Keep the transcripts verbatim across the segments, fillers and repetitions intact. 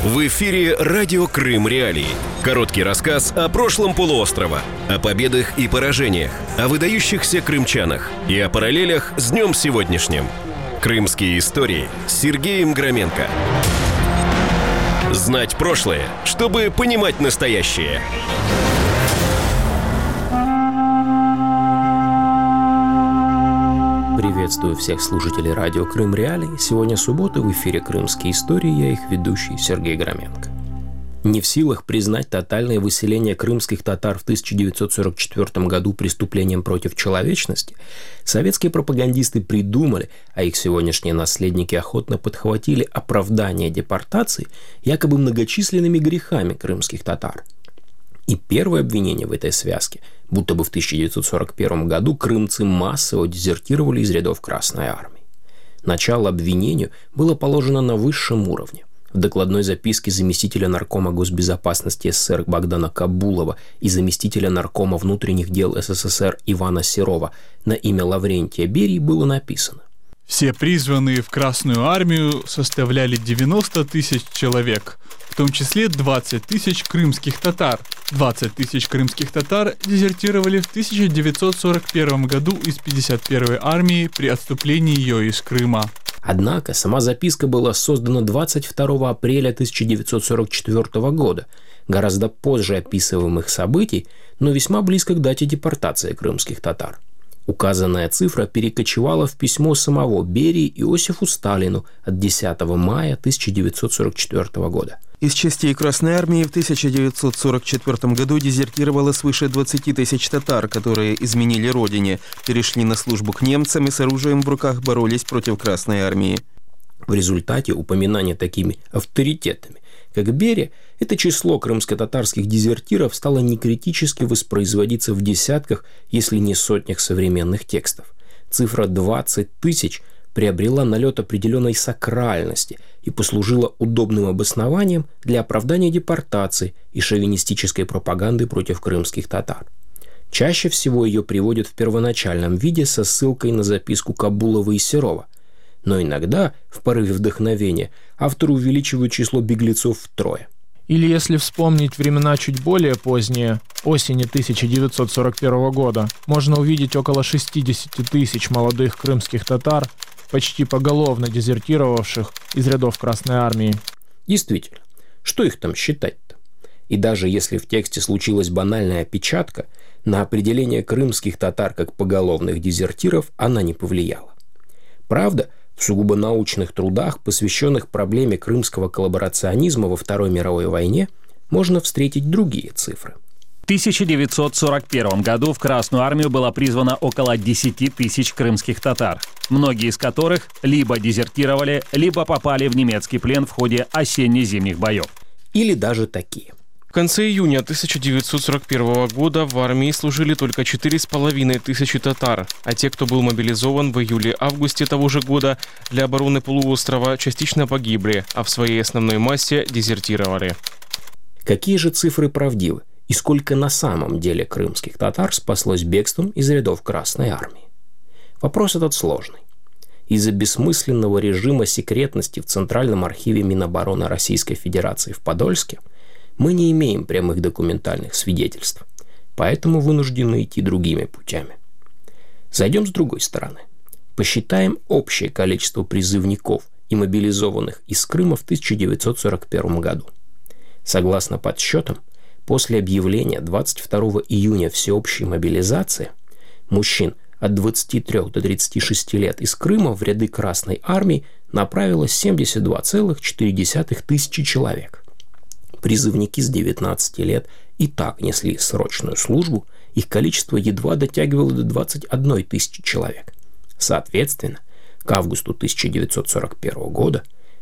В эфире радио Крым Реалии. Короткий рассказ о прошлом полуострова, о победах и поражениях, о выдающихся крымчанах и о параллелях с днем сегодняшним. Крымские истории с Сергеем Громенко. Знать прошлое, чтобы понимать настоящее. Приветствую всех слушателей радио Крым Реалии. Сегодня суббота, в эфире «Крымские истории», я их ведущий Сергей Громенко. Не в силах признать тотальное выселение крымских татар в тысяча девятьсот сорок четвёртом году преступлением против человечности, советские пропагандисты придумали, а их сегодняшние наследники охотно подхватили оправдание депортации якобы многочисленными грехами крымских татар. И первое обвинение в этой связке, будто бы в тысяча девятьсот сорок первом году крымцы массово дезертировали из рядов Красной Армии. Начало обвинению было положено на высшем уровне. В докладной записке заместителя наркома госбезопасности СССР Богдана Кабулова и заместителя наркома внутренних дел СССР Ивана Серова на имя Лаврентия Берии было написано: все призванные в Красную Армию составляли девяносто тысяч человек, в том числе двадцать тысяч крымских татар. двадцать тысяч крымских татар дезертировали в тысяча девятьсот сорок первом году из пятьдесят первой армии при отступлении ее из Крыма. Однако сама записка была создана двадцать второго апреля тысяча девятьсот сорок четвёртого года, гораздо позже описываемых событий, но весьма близко к дате депортации крымских татар. Указанная цифра перекочевала в письмо самого Берии Иосифу Сталину от десятого мая тысяча девятьсот сорок четвёртого года. Из частей Красной Армии в тысяча девятьсот сорок четвёртом году дезертировало свыше двадцати тысяч татар, которые изменили родине, перешли на службу к немцам и с оружием в руках боролись против Красной Армии. В результате упоминания такими авторитетами, как Берия, это число крымско-татарских дезертиров стало некритически воспроизводиться в десятках, если не сотнях современных текстов. Цифра двадцать тысяч приобрела налет определенной сакральности и послужила удобным обоснованием для оправдания депортации и шовинистической пропаганды против крымских татар. Чаще всего ее приводят в первоначальном виде со ссылкой на записку Кабулова и Серова, но иногда, в порыве вдохновения, авторы увеличивают число беглецов втрое. Или если вспомнить времена чуть более поздние, осени тысяча девятьсот сорок первого года, можно увидеть около шестьдесят тысяч молодых крымских татар, почти поголовно дезертировавших из рядов Красной Армии. Действительно, что их там считать-то? И даже если в тексте случилась банальная опечатка, на определение крымских татар как поголовных дезертиров она не повлияла. Правда, в сугубо научных трудах, посвященных проблеме крымского коллаборационизма во Второй мировой войне, можно встретить другие цифры. В тысяча девятьсот сорок первом году в Красную Армию было призвано около десяти тысяч крымских татар, многие из которых либо дезертировали, либо попали в немецкий плен в ходе осенне-зимних боев. Или даже такие. В конце июня тысяча девятьсот сорок первого года в армии служили только четыре с половиной тысячи татар, а те, кто был мобилизован в июле-августе того же года для обороны полуострова, частично погибли, а в своей основной массе дезертировали. Какие же цифры правдивы? И сколько на самом деле крымских татар спаслось бегством из рядов Красной Армии? Вопрос этот сложный. Из-за бессмысленного режима секретности в Центральном архиве Минобороны Российской Федерации в Подольске мы не имеем прямых документальных свидетельств, поэтому вынуждены идти другими путями. Зайдем с другой стороны. Посчитаем общее количество призывников и мобилизованных из Крыма в тысяча девятьсот сорок первом году. Согласно подсчетам, после объявления двадцать второго июня всеобщей мобилизации мужчин от двадцати трёх до тридцати шести лет из Крыма в ряды Красной Армии направилось семьдесят два целых четыре десятых тысячи человек. Призывники с девятнадцати лет и так несли срочную службу, их количество едва дотягивало до двадцати одной тысячи человек. Соответственно, к августу тысяча девятьсот сорок первого года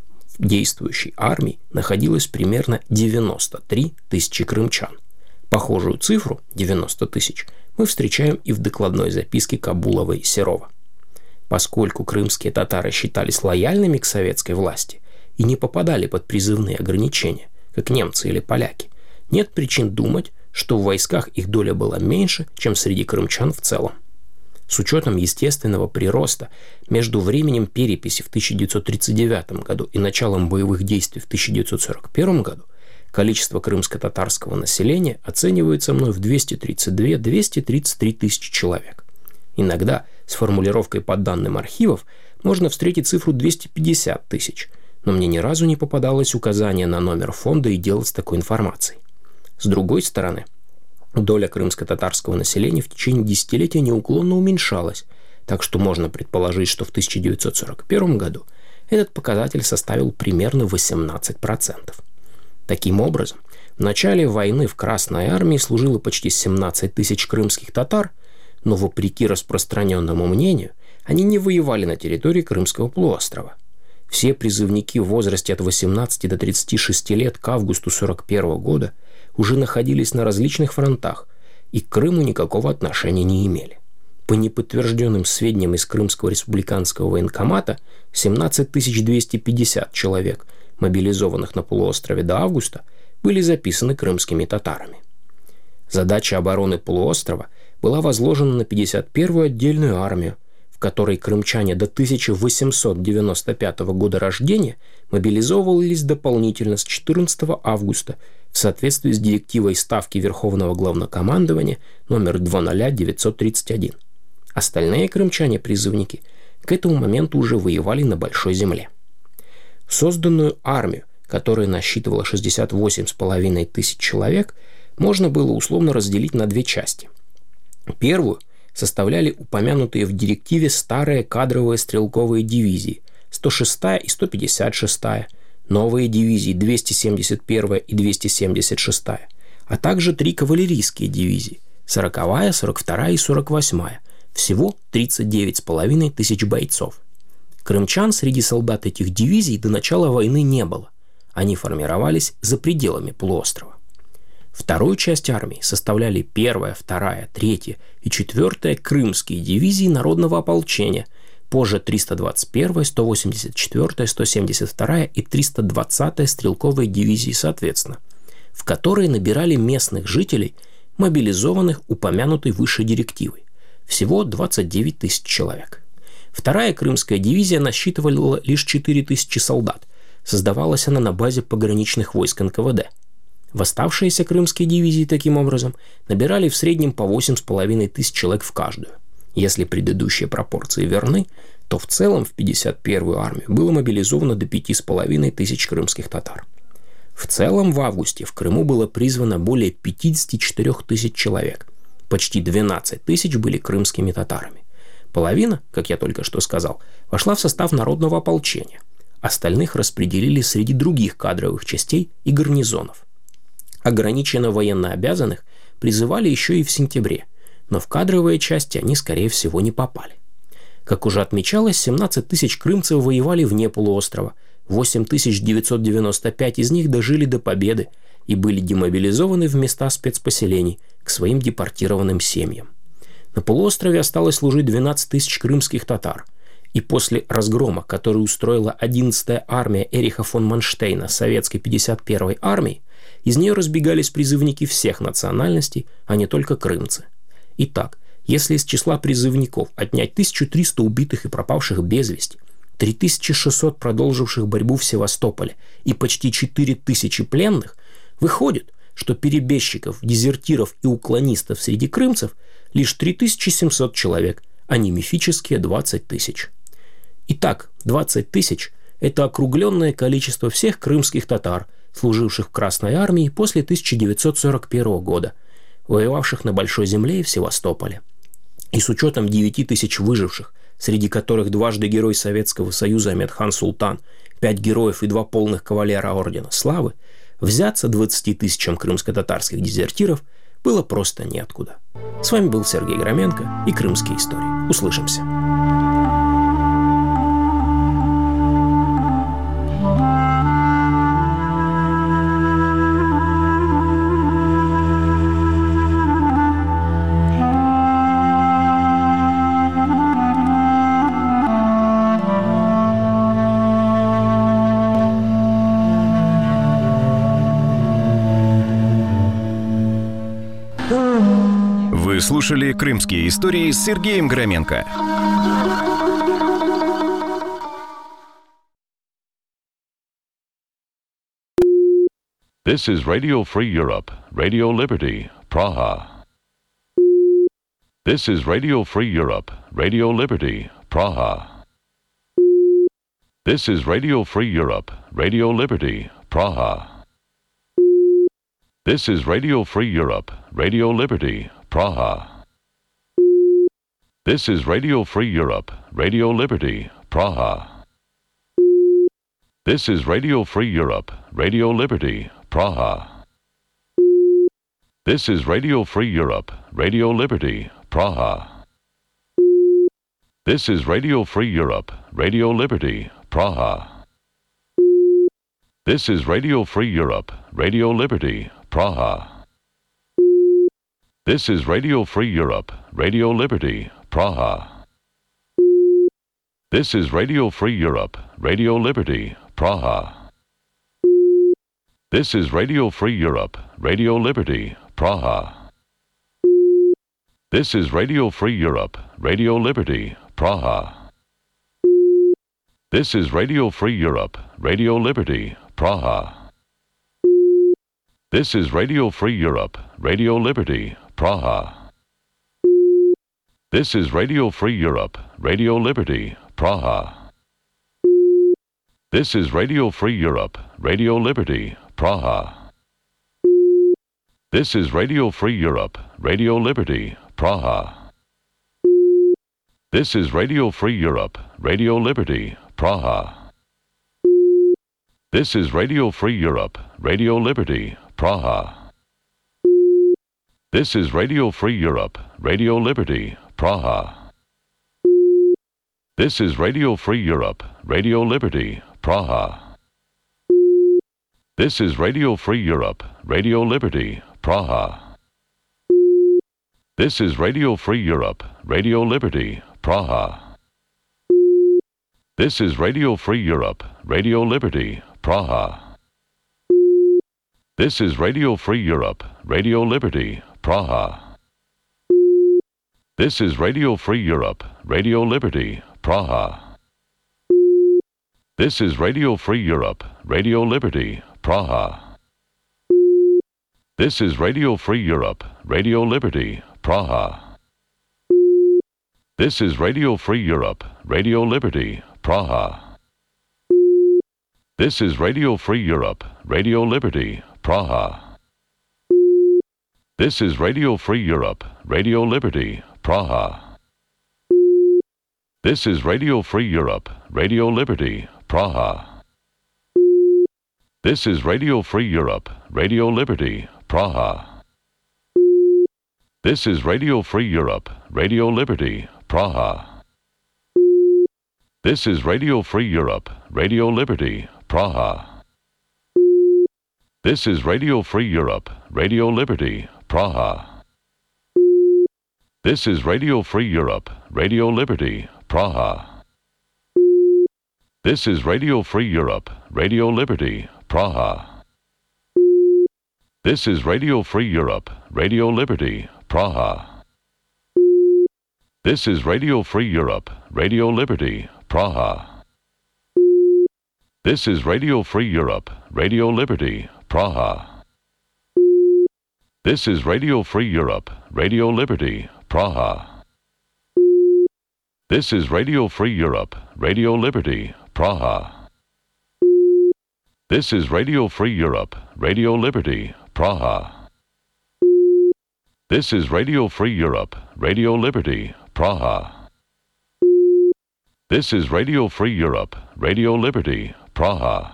в действующей армии находилось примерно девяносто три тысячи крымчан. Похожую цифру, девяносто тысяч, мы встречаем и в докладной записке Кабулова и Серова. Поскольку крымские татары считались лояльными к советской власти и не попадали под призывные ограничения, как немцы или поляки, нет причин думать, что в войсках их доля была меньше, чем среди крымчан в целом. С учетом естественного прироста между временем переписи в тысяча девятьсот тридцать девятом году и началом боевых действий в тысяча девятьсот сорок первом году количество крымско-татарского населения оценивается мной в двести тридцать две - двести тридцать три тысячи человек. Иногда с формулировкой по данным архивов можно встретить цифру двести пятьдесят тысяч, но мне ни разу не попадалось указание на номер фонда и дело с такой информацией. С другой стороны, доля крымско-татарского населения в течение десятилетия неуклонно уменьшалась, так что можно предположить, что в тысяча девятьсот сорок первом году этот показатель составил примерно восемнадцать процентов. Таким образом, в начале войны в Красной армии служило почти семнадцать тысяч крымских татар, но вопреки распространенному мнению, они не воевали на территории Крымского полуострова. Все призывники в возрасте от восемнадцати до тридцати шести лет к августу сорок первого года уже находились на различных фронтах и к Крыму никакого отношения не имели. По неподтвержденным сведениям из Крымского республиканского военкомата, семнадцать тысяч двести пятьдесят человек, мобилизованных на полуострове до августа, были записаны крымскими татарами. Задача обороны полуострова была возложена на пятьдесят первую отдельную армию, в которой крымчане до тысяча восемьсот девяносто пятого года рождения мобилизовывались дополнительно с четырнадцатого августа в соответствии с директивой Ставки Верховного Главнокомандования номер две тысячи девятьсот тридцать один. Остальные крымчане-призывники к этому моменту уже воевали на Большой Земле. Созданную армию, которая насчитывала шестьдесят восемь с половиной тысяч человек, можно было условно разделить на две части. Первую составляли упомянутые в директиве старые кадровые стрелковые дивизии сто шестая и сто пятьдесят шестая, новые дивизии двести семьдесят первая и двести семьдесят шестая, а также три кавалерийские дивизии сороковая, сорок вторая и сорок восьмая, всего тридцать девять с половиной тысяч бойцов. Крымчан среди солдат этих дивизий до начала войны не было, они формировались за пределами полуострова. Вторую часть армии составляли первая, вторая, третья и четвертая крымские дивизии народного ополчения, позже триста двадцать первая, сто восемьдесят четвёртая, сто семьдесят вторая и триста двадцатая стрелковые дивизии соответственно, в которые набирали местных жителей, мобилизованных упомянутой выше директивой. Всего двадцать девять тысяч человек. Вторая крымская дивизия насчитывала лишь четыре тысячи солдат. Создавалась она на базе пограничных войск эн ка вэ дэ. В оставшиеся крымские дивизии, таким образом, набирали в среднем по восемь с половиной тысяч человек в каждую. Если предыдущие пропорции верны, то в целом в пятьдесят первую армию было мобилизовано до пяти с половиной тысяч крымских татар. В целом в августе в Крыму было призвано более пятьдесят четыре тысяч человек. Почти двенадцать тысяч были крымскими татарами. Половина, как я только что сказал, вошла в состав народного ополчения. Остальных распределили среди других кадровых частей и гарнизонов. Ограниченно военнообязанных призывали еще и в сентябре, но в кадровые части они, скорее всего, не попали. Как уже отмечалось, семнадцать тысяч крымцев воевали вне полуострова, восемь тысяч девятьсот девяносто пять из них дожили до победы и были демобилизованы в места спецпоселений к своим депортированным семьям. На полуострове осталось служить двенадцать тысяч крымских татар, и после разгрома, который устроила одиннадцатая армия Эриха фон Манштейна советской пятьдесят первой армии, из нее разбегались призывники всех национальностей, а не только крымцы. Итак, если из числа призывников отнять тысячу триста убитых и пропавших без вести, три тысячи шестьсот продолживших борьбу в Севастополе и почти четыре тысячи пленных, выходит, что перебежчиков, дезертиров и уклонистов среди крымцев лишь три тысячи семьсот человек, а не мифические двадцать тысяч. Итак, двадцать тысяч – это округленное количество всех крымских татар, служивших в Красной армии после тысяча девятьсот сорок первого года, воевавших на Большой Земле и в Севастополе. И с учетом девяти тысяч выживших, среди которых дважды герой Советского Союза Ахмедхан Султан, пять героев и два полных кавалера Ордена Славы, взяться двадцати тысячам крымско-татарских дезертиров было просто неоткуда. С вами был Сергей Громенко и Крымские истории. Услышимся. Вы слушали «Крымские истории» с Сергеем Громенко. This is Radio Free Europe, Radio Liberty, Praha. This is Radio Free Europe, Radio Liberty, Praha. This is Radio Free Europe, Radio Liberty, Praha. This is Radio Free Europe, Radio Liberty, Praha. This is Radio Free Europe, Radio Liberty, Praha. This is Radio Free Europe, Radio Liberty, Praha. This is Radio Free Europe, Radio Liberty, Praha. This is Radio Free Europe, Radio Liberty, Praha. This is Radio Free Europe, Radio Liberty, Praha. This is Radio Free Europe, Radio Liberty, Praha. This is Radio Free Europe, Radio Liberty, Praha. This is Radio Free Europe, Radio Liberty, Praha. This is Radio Free Europe, Radio Liberty, Praha. This is Radio Free Europe, Radio Liberty, Praha. This is Radio Free Europe, Radio Liberty, Praha. This is Radio Free Europe, Radio Liberty, Praha. This is Radio Free Europe, Radio Liberty, Praha. This is Radio Free Europe, Radio Liberty, Praha. This is Radio Free Europe, Radio Liberty, Praha. This is Radio Free Europe, Radio Liberty, Praha. This is Radio Free Europe, Radio Liberty, Praha. This is Radio Free Europe, Radio Liberty, Praha. This is Radio Free Europe, Radio Liberty, Praha. This is Radio Free Europe, Radio Liberty, Praha. This is Radio Free Europe, Radio Liberty, Praha. This is Radio Free Europe, Radio Liberty, Praha. This is Radio Free Europe, Radio Liberty, Praha. This is Radio Free Europe, Radio Liberty, Praha. This is Radio Free Europe, Radio Liberty, Praha. This is Radio Free Europe, Radio Liberty, Praha. This is Radio Free Europe, Radio Liberty, Praha. This is Radio Free Europe, Radio Liberty, Praha. This is Radio Free Europe, Radio Liberty, Praha. This is Radio Free Europe, Radio Liberty, Praha. This is Radio Free Europe, Radio Liberty, Praha. This is Radio Free Europe, Radio Liberty, Praha. This is Radio Free Europe, Radio Liberty, Praha. This is Radio Free Europe, Radio Liberty, Praha. This is Radio Free Europe, Radio Liberty, Praha. This is Radio Free Europe, Radio Liberty, Praha. This is Radio Free Europe, Radio Liberty, Praha. This is Radio Free Europe, Radio Liberty, Praha. This is Radio Free Europe, Radio Liberty, Praha. This is Radio Free Europe, Radio Liberty, Praha. This is Radio Free Europe, Radio Liberty, Praha. This is Radio Free Europe, Radio Liberty, Praha. This is Radio Free Europe, Radio Liberty, Praha.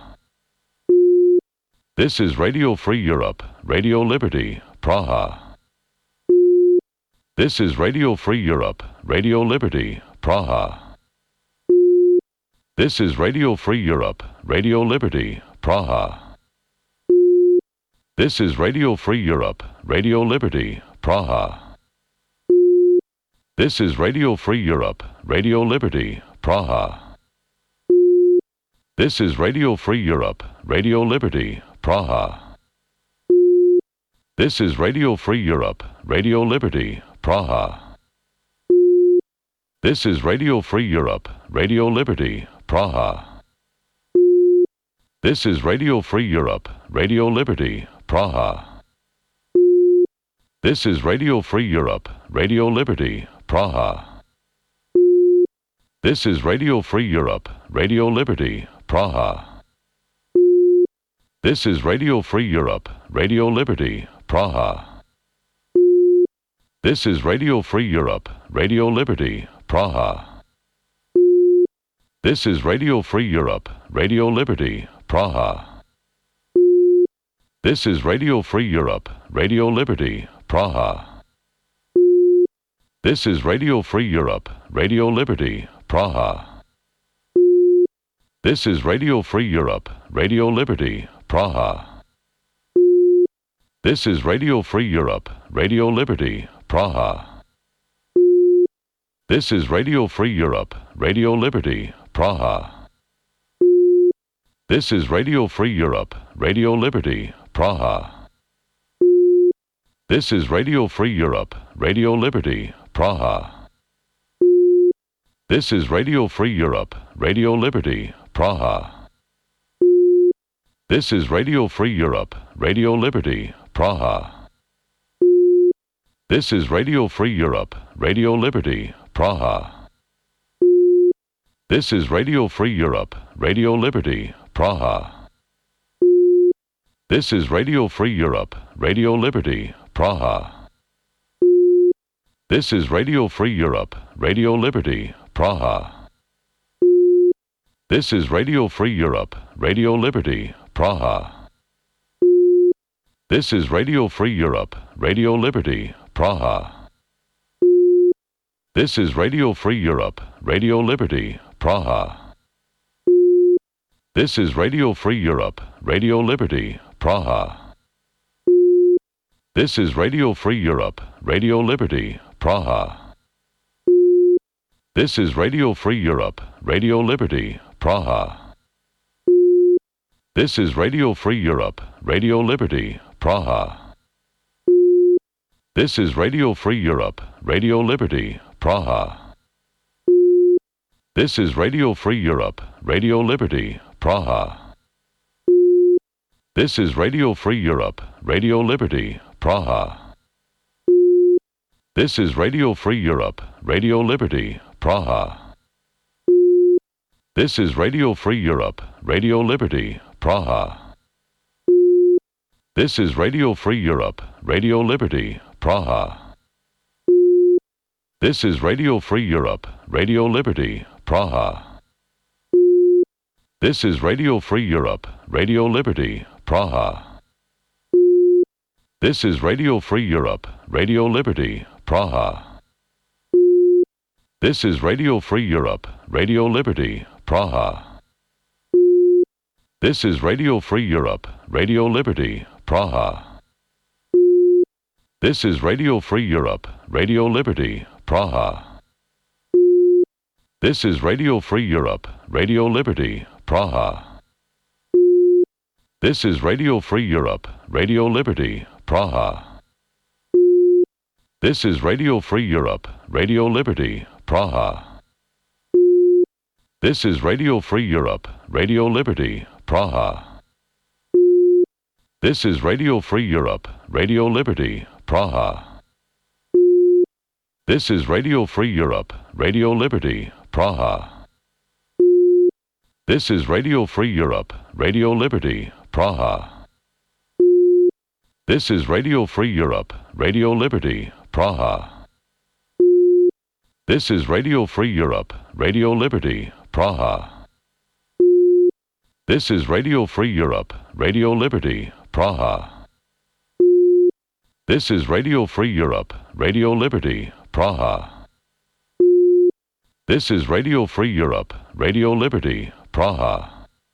This is Radio Free Europe, Radio Liberty, Praha. This is Radio Free Europe, Radio Liberty, Praha. This is Radio Free Europe, Radio Liberty, Praha. This is Radio Free Europe, Radio Liberty, Praha. This is Radio Free Europe, Radio Liberty, Praha. This is Radio Free Europe, Radio Liberty, Praha. This is Radio Free Europe, Radio Liberty, Praha. This is Radio Free Europe, Radio Liberty, Praha. This is Radio Free Europe, Radio Liberty, Praha. This is Radio Free Europe, Radio Liberty, Praha. This is Radio Free Europe, Radio Liberty, Praha. This is Radio Free Europe, Radio Liberty, Praha. This is Radio Free Europe, Radio Liberty, Praha. This is Radio Free Europe, Radio Liberty, Praha. This is Radio Free Europe, Radio Liberty, Praha. This is Radio Free Europe, Radio Liberty, Praha. This is Radio Free Europe, Radio Liberty, Praha. This is Radio Free Europe, Radio Liberty, Praha. This is Radio Free Europe, Radio Liberty, Praha. This is Radio Free Europe, Radio Liberty, Praha. This is Radio Free Europe, Radio Liberty, Praha. This is Radio Free Europe, Radio Liberty, Praha. This is Radio Free Europe, Radio Liberty, Praha. This is Radio Free Europe, Radio Liberty, Praha. This is Radio Free Europe, Radio Liberty, Praha. This is Radio Free Europe, Radio Liberty, Praha. This is Radio Free Europe, Radio Liberty, Praha. This is Radio Free Europe, Radio Liberty, Praha. This is Radio Free Europe, Radio Liberty, Praha. This is Radio Free Europe, Radio Liberty, Praha. This is Radio Free Europe, Radio Liberty, Praha. This is Radio Free Europe, Radio Liberty, Praha. This is Radio Free Europe, Radio Liberty, Praha. This is Radio Free Europe, Radio Liberty, Praha. This is Radio Free Europe, Radio Liberty, Praha. This is Radio Free Europe, Radio Liberty, Praha. This is Radio Free Europe, Radio Liberty, Praha. This is Radio Free Europe, Radio Liberty, Praha. This is Radio Free Europe, Radio Liberty, Praha. This is Radio Free Europe, Radio Liberty, Praha. This is Radio Free Europe, Radio Liberty, Praha. This is Radio Free Europe, Radio Liberty, Praha. This is Radio Free Europe, Radio Liberty, Praha. This is Radio Free Europe, Radio Liberty, Praha. This is Radio Free Europe, Radio Liberty, Praha. This is Radio Free Europe, Radio Liberty, Praha. This is Radio Free Europe, Radio Liberty, Praha. This is Radio Free Europe, Radio Liberty, Praha. This is Radio Free Europe, Radio Liberty, Praha. This is Radio Free Europe, Radio Liberty, Praha. This is Radio Free Europe, Radio Liberty, Praha. This is Radio Free Europe, Radio Liberty, Praha. This is Radio Free Europe, Radio Liberty, Praha. This is Radio Free Europe, Radio Liberty, Praha. This is Radio Free Europe, Radio Liberty, Praha. This is Radio Free Europe, Radio Liberty, Praha. This is Radio Free Europe, Radio Liberty, Praha. This is Radio Free Europe, Radio Liberty, Praha.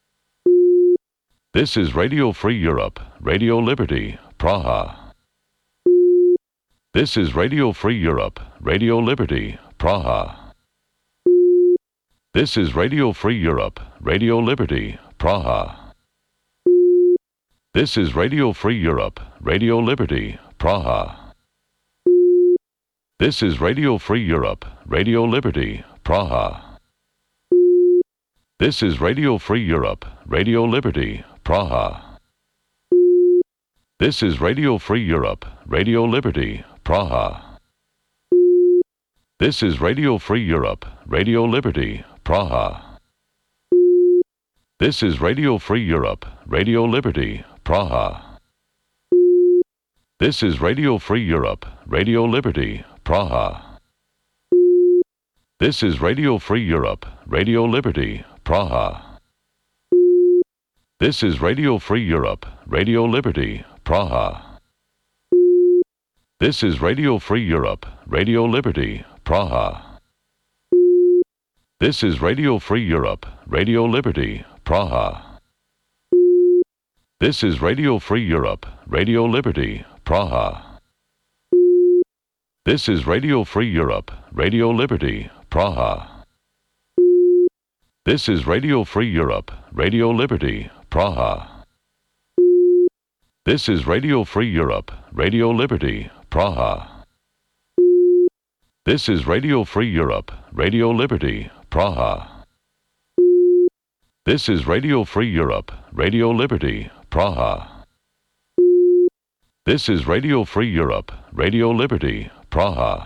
This is Radio Free Europe, Radio Liberty, Praha. This is Radio Free Europe, Radio Liberty, Praha. This is Radio Free Europe, Radio Liberty, Praha. This is Radio Free Europe, Radio Liberty, Praha. This is Radio Free Europe, Radio Liberty, Praha. This is Radio Free Europe, Radio Liberty, Praha. This is Radio Free Europe, Radio Liberty, Praha. This is Radio Free Europe, Radio Liberty, Praha. This is Radio Free Europe, Radio Liberty, Praha. This is Radio Free Europe, Radio Liberty, Praha. This is Radio Free Europe, Radio Liberty, Praha. This is Radio Free Europe, Radio Liberty, Praha. This is Radio Free Europe, Radio Liberty, Praha. This is Radio Free Europe, Radio Liberty, Praha. This is Radio Free Europe, Radio Liberty, Praha. This is Radio Free Europe, Radio Liberty, Praha. This is Radio Free Europe, Radio Liberty, Praha. This is Radio Free Europe, Radio Liberty, Praha. This is Radio Free Europe, Radio Liberty, Praha. This is Radio Free Europe, Radio Liberty, Praha. This is Radio Free Europe, Radio Liberty, Praha.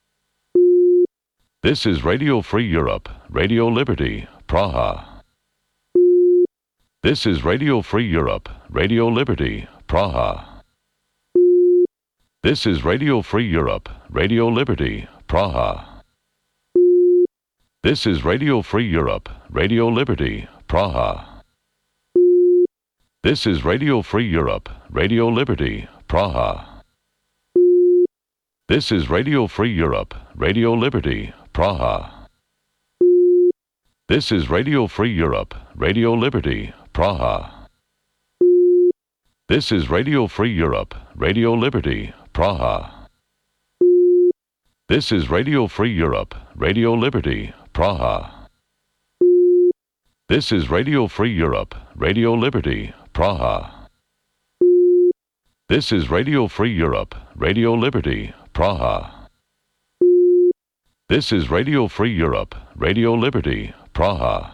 This is Radio Free Europe, Radio Liberty, Praha. This is Radio Free Europe, Radio Liberty, Praha. This is Radio Free Europe, Radio Liberty, Praha. This is Radio Free Europe, Radio Liberty, Praha. This is Radio Free Europe, Radio Liberty, Praha. This is Radio Free Europe, Radio Liberty, Praha. This is Radio Free Europe, Radio Liberty, Praha. This is Radio Free Europe, Radio Liberty, Praha. This is Radio Free Europe, Radio Liberty, Praha. This is Radio Free Europe, Radio Liberty, Praha. This is Radio Free Europe, Radio Liberty, Praha. This is Radio Free Europe, Radio Liberty, Praha.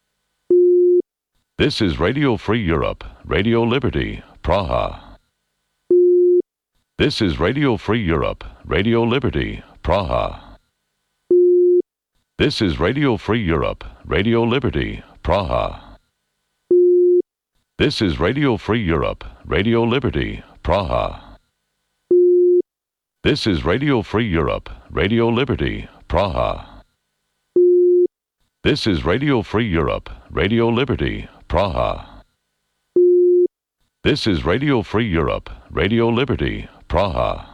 This is Radio Free Europe, Radio Liberty, Praha. This is Radio Free Europe, Radio Liberty, Praha. This is Radio Free Europe, Radio Liberty, Praha. This is Radio Free Europe, Radio Liberty, Praha. This is Radio Free Europe, Radio Liberty, Praha. This is Radio Free Europe, Radio Liberty, Praha. This is Radio Free Europe, Radio Liberty, Praha.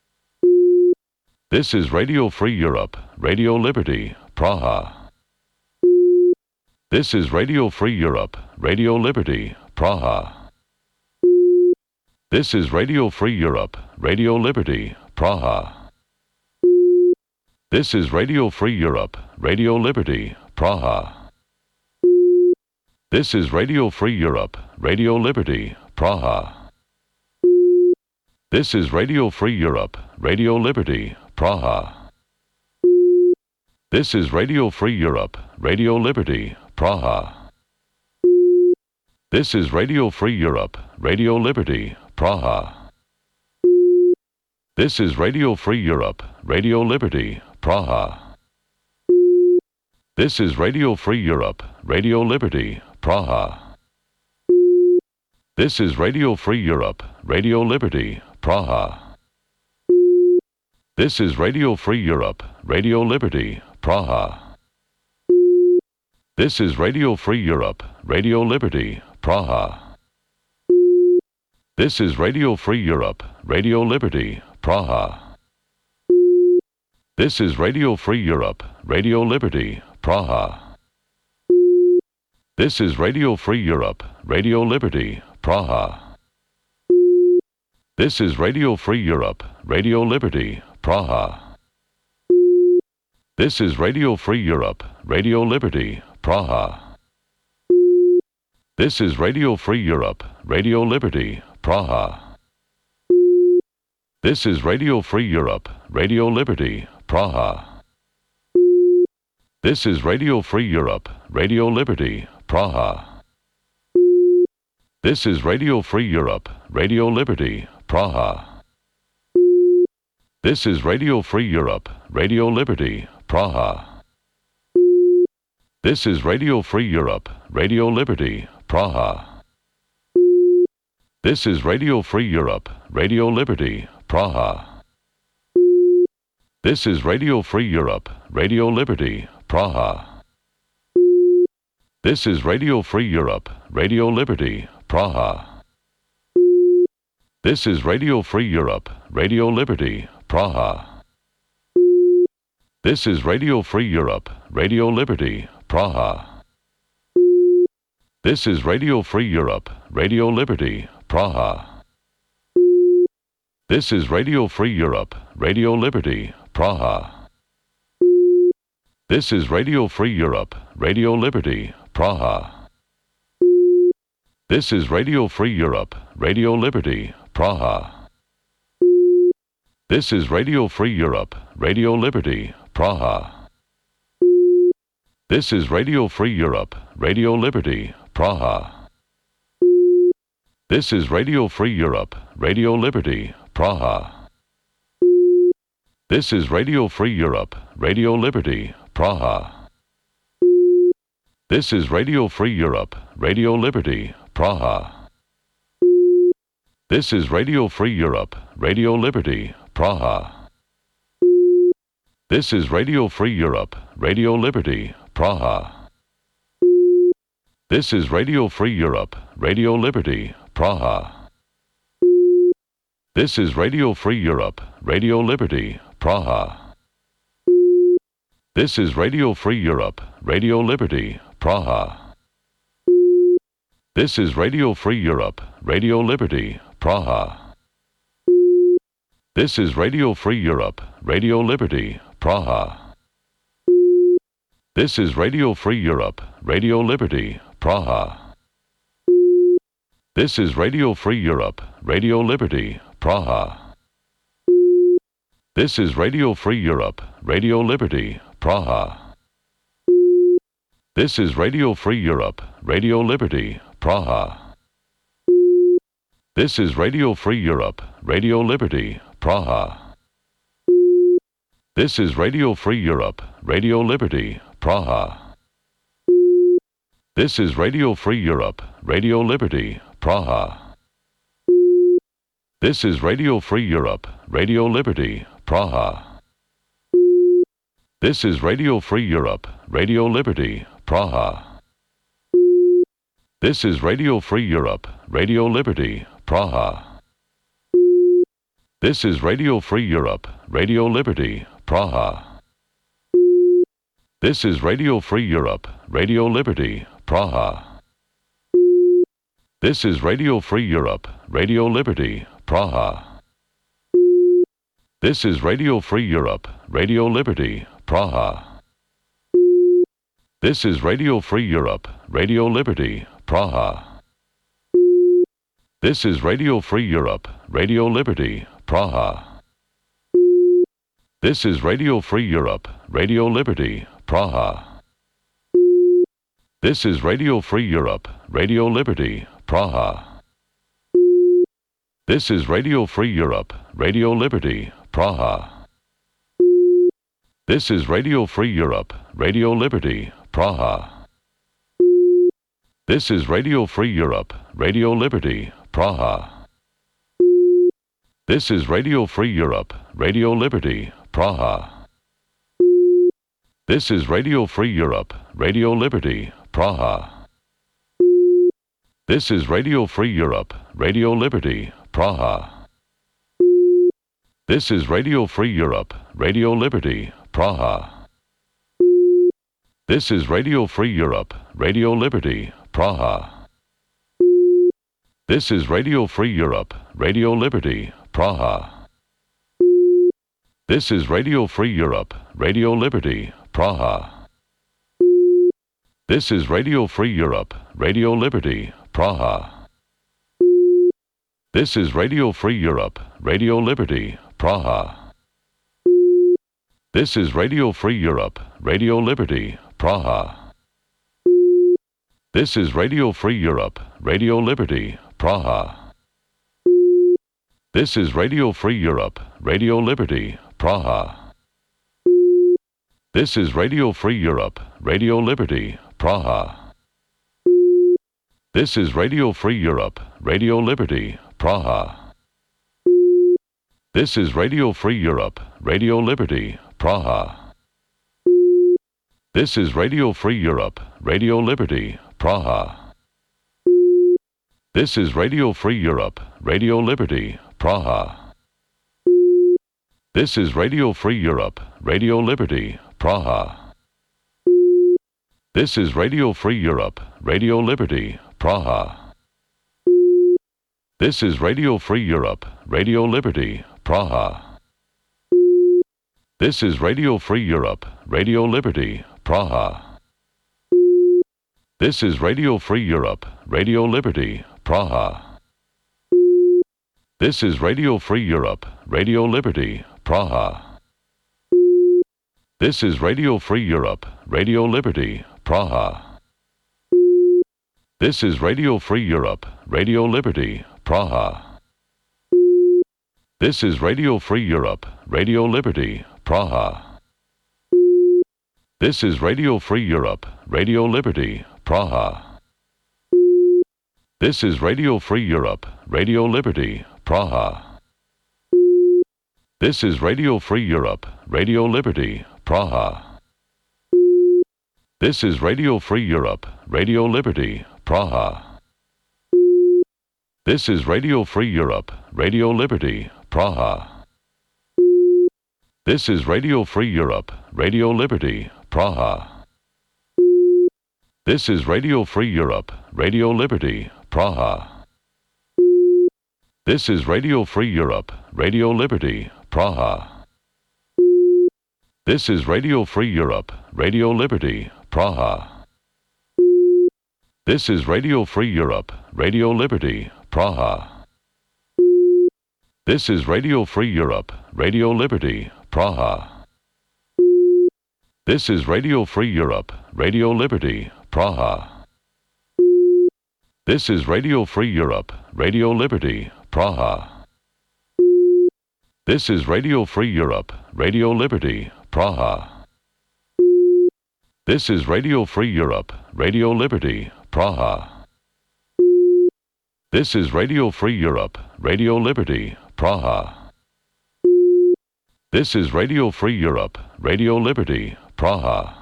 This is Radio Free Europe, Radio Liberty, Praha. This is Radio Free Europe, Radio Liberty, Praha. This is Radio Free Europe, Radio Liberty, Praha. This is Radio Free Europe, Radio Liberty, Praha. This is Radio Free Europe, Radio Liberty, Praha. This is Radio Free Europe, Radio Liberty, Praha. This is Radio Free Europe, Radio Liberty, Praha. This is Radio Free Europe, Radio Liberty, Praha. This is Radio Free Europe, Radio Liberty, Praha. This is Radio Free Europe, Radio Liberty, Praha. This is Radio Free Europe, Radio Liberty, Praha. This is Radio Free Europe, Radio Liberty, Praha. This is Radio Free Europe, Radio Liberty, Praha. This is Radio Free Europe, Radio Liberty, Praha. This is Radio Free Europe, Radio Liberty, Praha. This is Radio Free Europe, Radio Liberty, Praha. This is Radio Free Europe, Radio Liberty, Praha. This is Radio Free Europe, Radio Liberty, Praha. This is Radio Free Europe, Radio Liberty, Praha. This is Radio Free Europe, Radio Liberty, Praha. This is Radio Free Europe, Radio Liberty, Praha. This is Radio Free Europe, Radio Liberty, Praha. This is Radio Free Europe, Radio Liberty, Praha. This is Radio Free Europe, Radio Liberty, Praha. This is Radio Free Europe, Radio Liberty, Praha. This is Radio Free Europe, Radio Liberty, Praha. This is Radio Free Europe, Radio Liberty, Praha. This is Radio Free Europe, Radio Liberty, Praha. This is Radio Free Europe, Radio Liberty, Praha. This is Radio Free Europe, Radio Liberty, Praha. This is Radio Free Europe, Radio Liberty, Praha. This is Radio Free Europe, Radio Liberty, Praha. This is Radio Free Europe, Radio Liberty, Praha. This is Radio Free Europe, Radio Liberty, Praha. This is Radio Free Europe, Radio Liberty, Praha. This is Radio Free Europe, Radio Liberty, Praha. This is Radio Free Europe, Radio Liberty, Praha. This is Radio Free Europe, Radio Liberty, Praha. This is Radio Free Europe, Radio Liberty, Praha. This is Radio Free Europe, Radio Liberty, Praha. This is Radio Free Europe, Radio Liberty, Praha. This is Radio Free Europe, Radio Liberty, Praha. This is Radio Free Europe, Radio Liberty, Praha. This is Radio Free Europe, Radio Liberty, Praha. This is Radio Free Europe, Radio Liberty, Praha. This is Radio Free Europe, Radio Liberty, Praha. This is Radio Free Europe, Radio Liberty, Praha. This is Radio Free Europe, Radio Liberty, Praha. This is Radio Free Europe, Radio Liberty, Praha. This is Radio Free Europe, Radio Liberty, Praha. This is Radio Free Europe, Radio Liberty, Praha. This is Radio Free Europe, Radio Liberty, Praha. This is Radio Free Europe, Radio Liberty, Praha. This is Radio Free Europe, Radio Liberty, Praha. This is Radio Free Europe, Radio Liberty, Praha. This is Radio Free Europe, Radio Liberty, Praha. This is Radio Free Europe, Radio Liberty, Praha. This is Radio Free Europe, Radio Liberty, Praha. This is Radio Free Europe, Radio Liberty, Praha. This is Radio Free Europe, Radio Liberty, Praha. This is Radio Free Europe, Radio Liberty, Praha. This is Radio Free Europe, Radio Liberty, Praha. This is Radio Free Europe, Radio Liberty, Praha. This is Radio Free Europe, Radio Liberty, Praha. This is Radio Free Europe, Radio Liberty, Praha. This is Radio Free Europe, Radio Liberty, Praha. This is Radio Free Europe, Radio Liberty, Praha. This is Radio Free Europe, Radio Liberty, Praha. This is Radio Free Europe, Radio Liberty, Praha. This is Radio Free Europe, Radio Liberty, Praha. This is Radio Free Europe, Radio Liberty, Praha. This is Radio Free Europe, Radio Liberty, Praha. This is Radio Free Europe, Radio Liberty, Praha. This is Radio Free Europe, Radio Liberty, Praha. This is Radio Free Europe, Radio Liberty, Praha. This is Radio Free Europe, Radio Liberty, Praha. This is Radio Free Europe, Radio Liberty, Praha. This is Radio Free Europe, Radio Liberty, Praha. This is Radio Free Europe, Radio Liberty, Praha. This is Radio Free Europe, Radio Liberty, Praha. This is Radio Free Europe, Radio Liberty, Praha. This is Radio Free Europe, Radio Liberty, Praha. This is Radio Free Europe, Radio Liberty, Praha. This is Radio Free Europe, Radio Liberty, Praha. This is Radio Free Europe, Radio Liberty, Praha. This is Radio Free Europe, Radio Liberty, Praha. This is Radio Free Europe, Radio Liberty, Praha. This is Radio Free Europe, Radio Liberty, Praha. This is Radio Free Europe, Radio Liberty, Praha. This is Radio Free Europe, Radio Liberty, Praha. This is Radio Free Europe, Radio Liberty, Praha. This is Radio Free Europe, Radio Liberty, Praha. This is Radio Free Europe, Radio Liberty, Praha. This is Radio Free Europe, Radio Liberty, Praha. This is Radio Free Europe, Radio Liberty, Praha. This is Radio Free Europe, Radio Liberty, Praha. This is Radio Free Europe, Radio Liberty, Praha. This is Radio Free Europe, Radio Liberty, Praha. This is Radio Free Europe, Radio Liberty, Praha. This is Radio Free Europe, Radio Liberty, Praha. This is Radio Free Europe, Radio Liberty, Praha. This is Radio Free Europe, Radio Liberty, Praha. This is Radio Free Europe, Radio Liberty, Praha. This is Radio Free Europe, Radio Liberty, Praha. This is Radio Free Europe, Radio Liberty, Praha. This is Radio Free Europe, Radio Liberty, Praha. This is Radio Free Europe, Radio Liberty, Praha. This is Radio Free Europe, Radio Liberty, Praha. This is Radio Free Europe, Radio Liberty, Praha.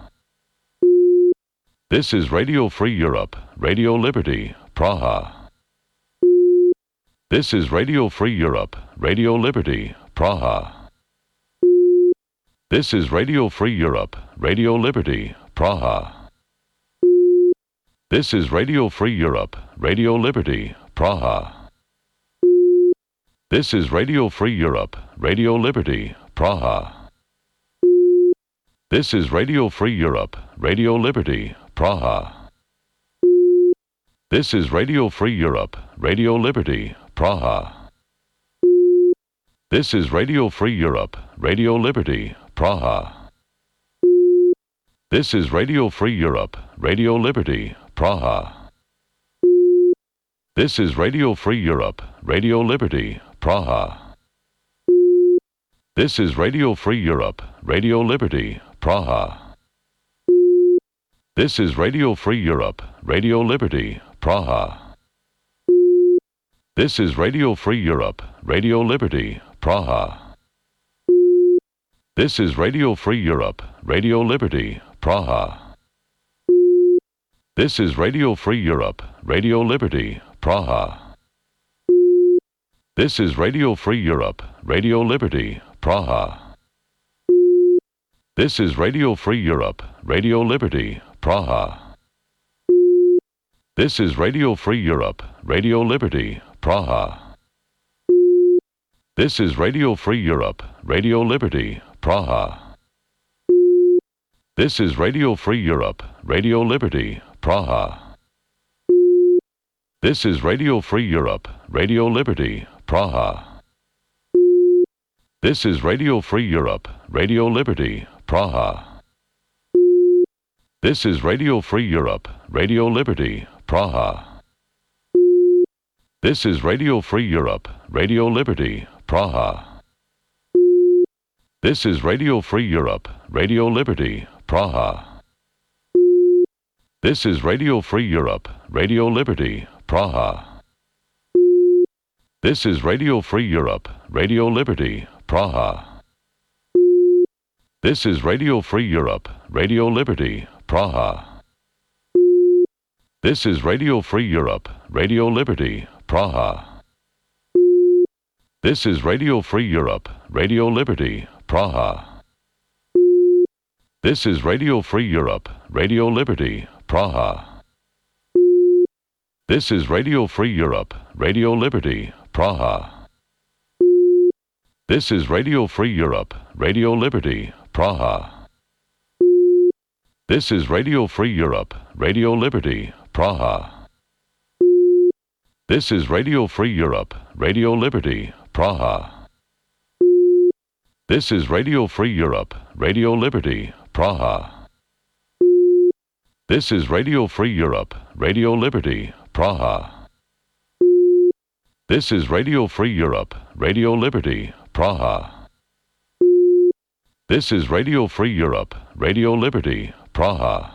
This is Radio Free Europe, Radio Liberty, Praha. This is Radio Free Europe, Radio Liberty, Praha. This is Radio Free Europe, Radio Liberty, Praha. This is Radio Free Europe, Radio Liberty, Praha. This is Radio Free Europe, Radio Liberty, Praha. This is Radio Free Europe, Radio Liberty, Praha. This is Radio Free Europe, Radio Liberty, Praha. This is Radio Free Europe, Radio Liberty, Praha. This is Radio Free Europe, Radio Liberty, Praha. This is Radio Free Europe, Radio Liberty, Praha. This is Radio Free Europe, Radio Liberty, Praha. This is Radio Free Europe, Radio Liberty, Praha. This is Radio Free Europe, Radio Liberty, Praha. This is Radio Free Europe, Radio Liberty, Praha. This is Radio Free Europe, Radio Liberty, Praha. This is Radio Free Europe, Radio Liberty, Praha. This is Radio Free Europe, Radio Liberty, Praha. This is Radio Free Europe, Radio Liberty, Praha. This is Radio Free Europe, Radio Liberty, Praha. This is Radio Free Europe, Radio Liberty, Praha. This is Radio Free Europe, Radio Liberty, Praha. This is Radio Free Europe, Radio Liberty, Praha. This is Radio Free Europe, Radio Liberty, Praha. This is Radio Free Europe, Radio Liberty, Praha. This is Radio Free Europe, Radio Liberty, Praha. This is Radio Free Europe, Radio Liberty, Praha. This is Radio Free Europe, Radio Liberty, Praha. This is Radio Free Europe, Radio Liberty, Praha. This is Radio Free Europe, Radio Liberty, Praha. This is Radio Free Europe, Radio Liberty, Praha. This is Radio Free Europe, Radio Liberty, Praha. This is Radio Free Europe, Radio Liberty, Praha. This is Radio Free Europe, Radio Liberty, Praha. This is Radio Free Europe, Radio Liberty, Praha. This is Radio Free Europe, Radio Liberty, Praha. This is Radio Free Europe, Radio Liberty, Praha. This is Radio Free Europe, Radio Liberty, Praha. This is Radio Free Europe, Radio Liberty, Praha. This is Radio Free Europe, Radio Liberty, Praha.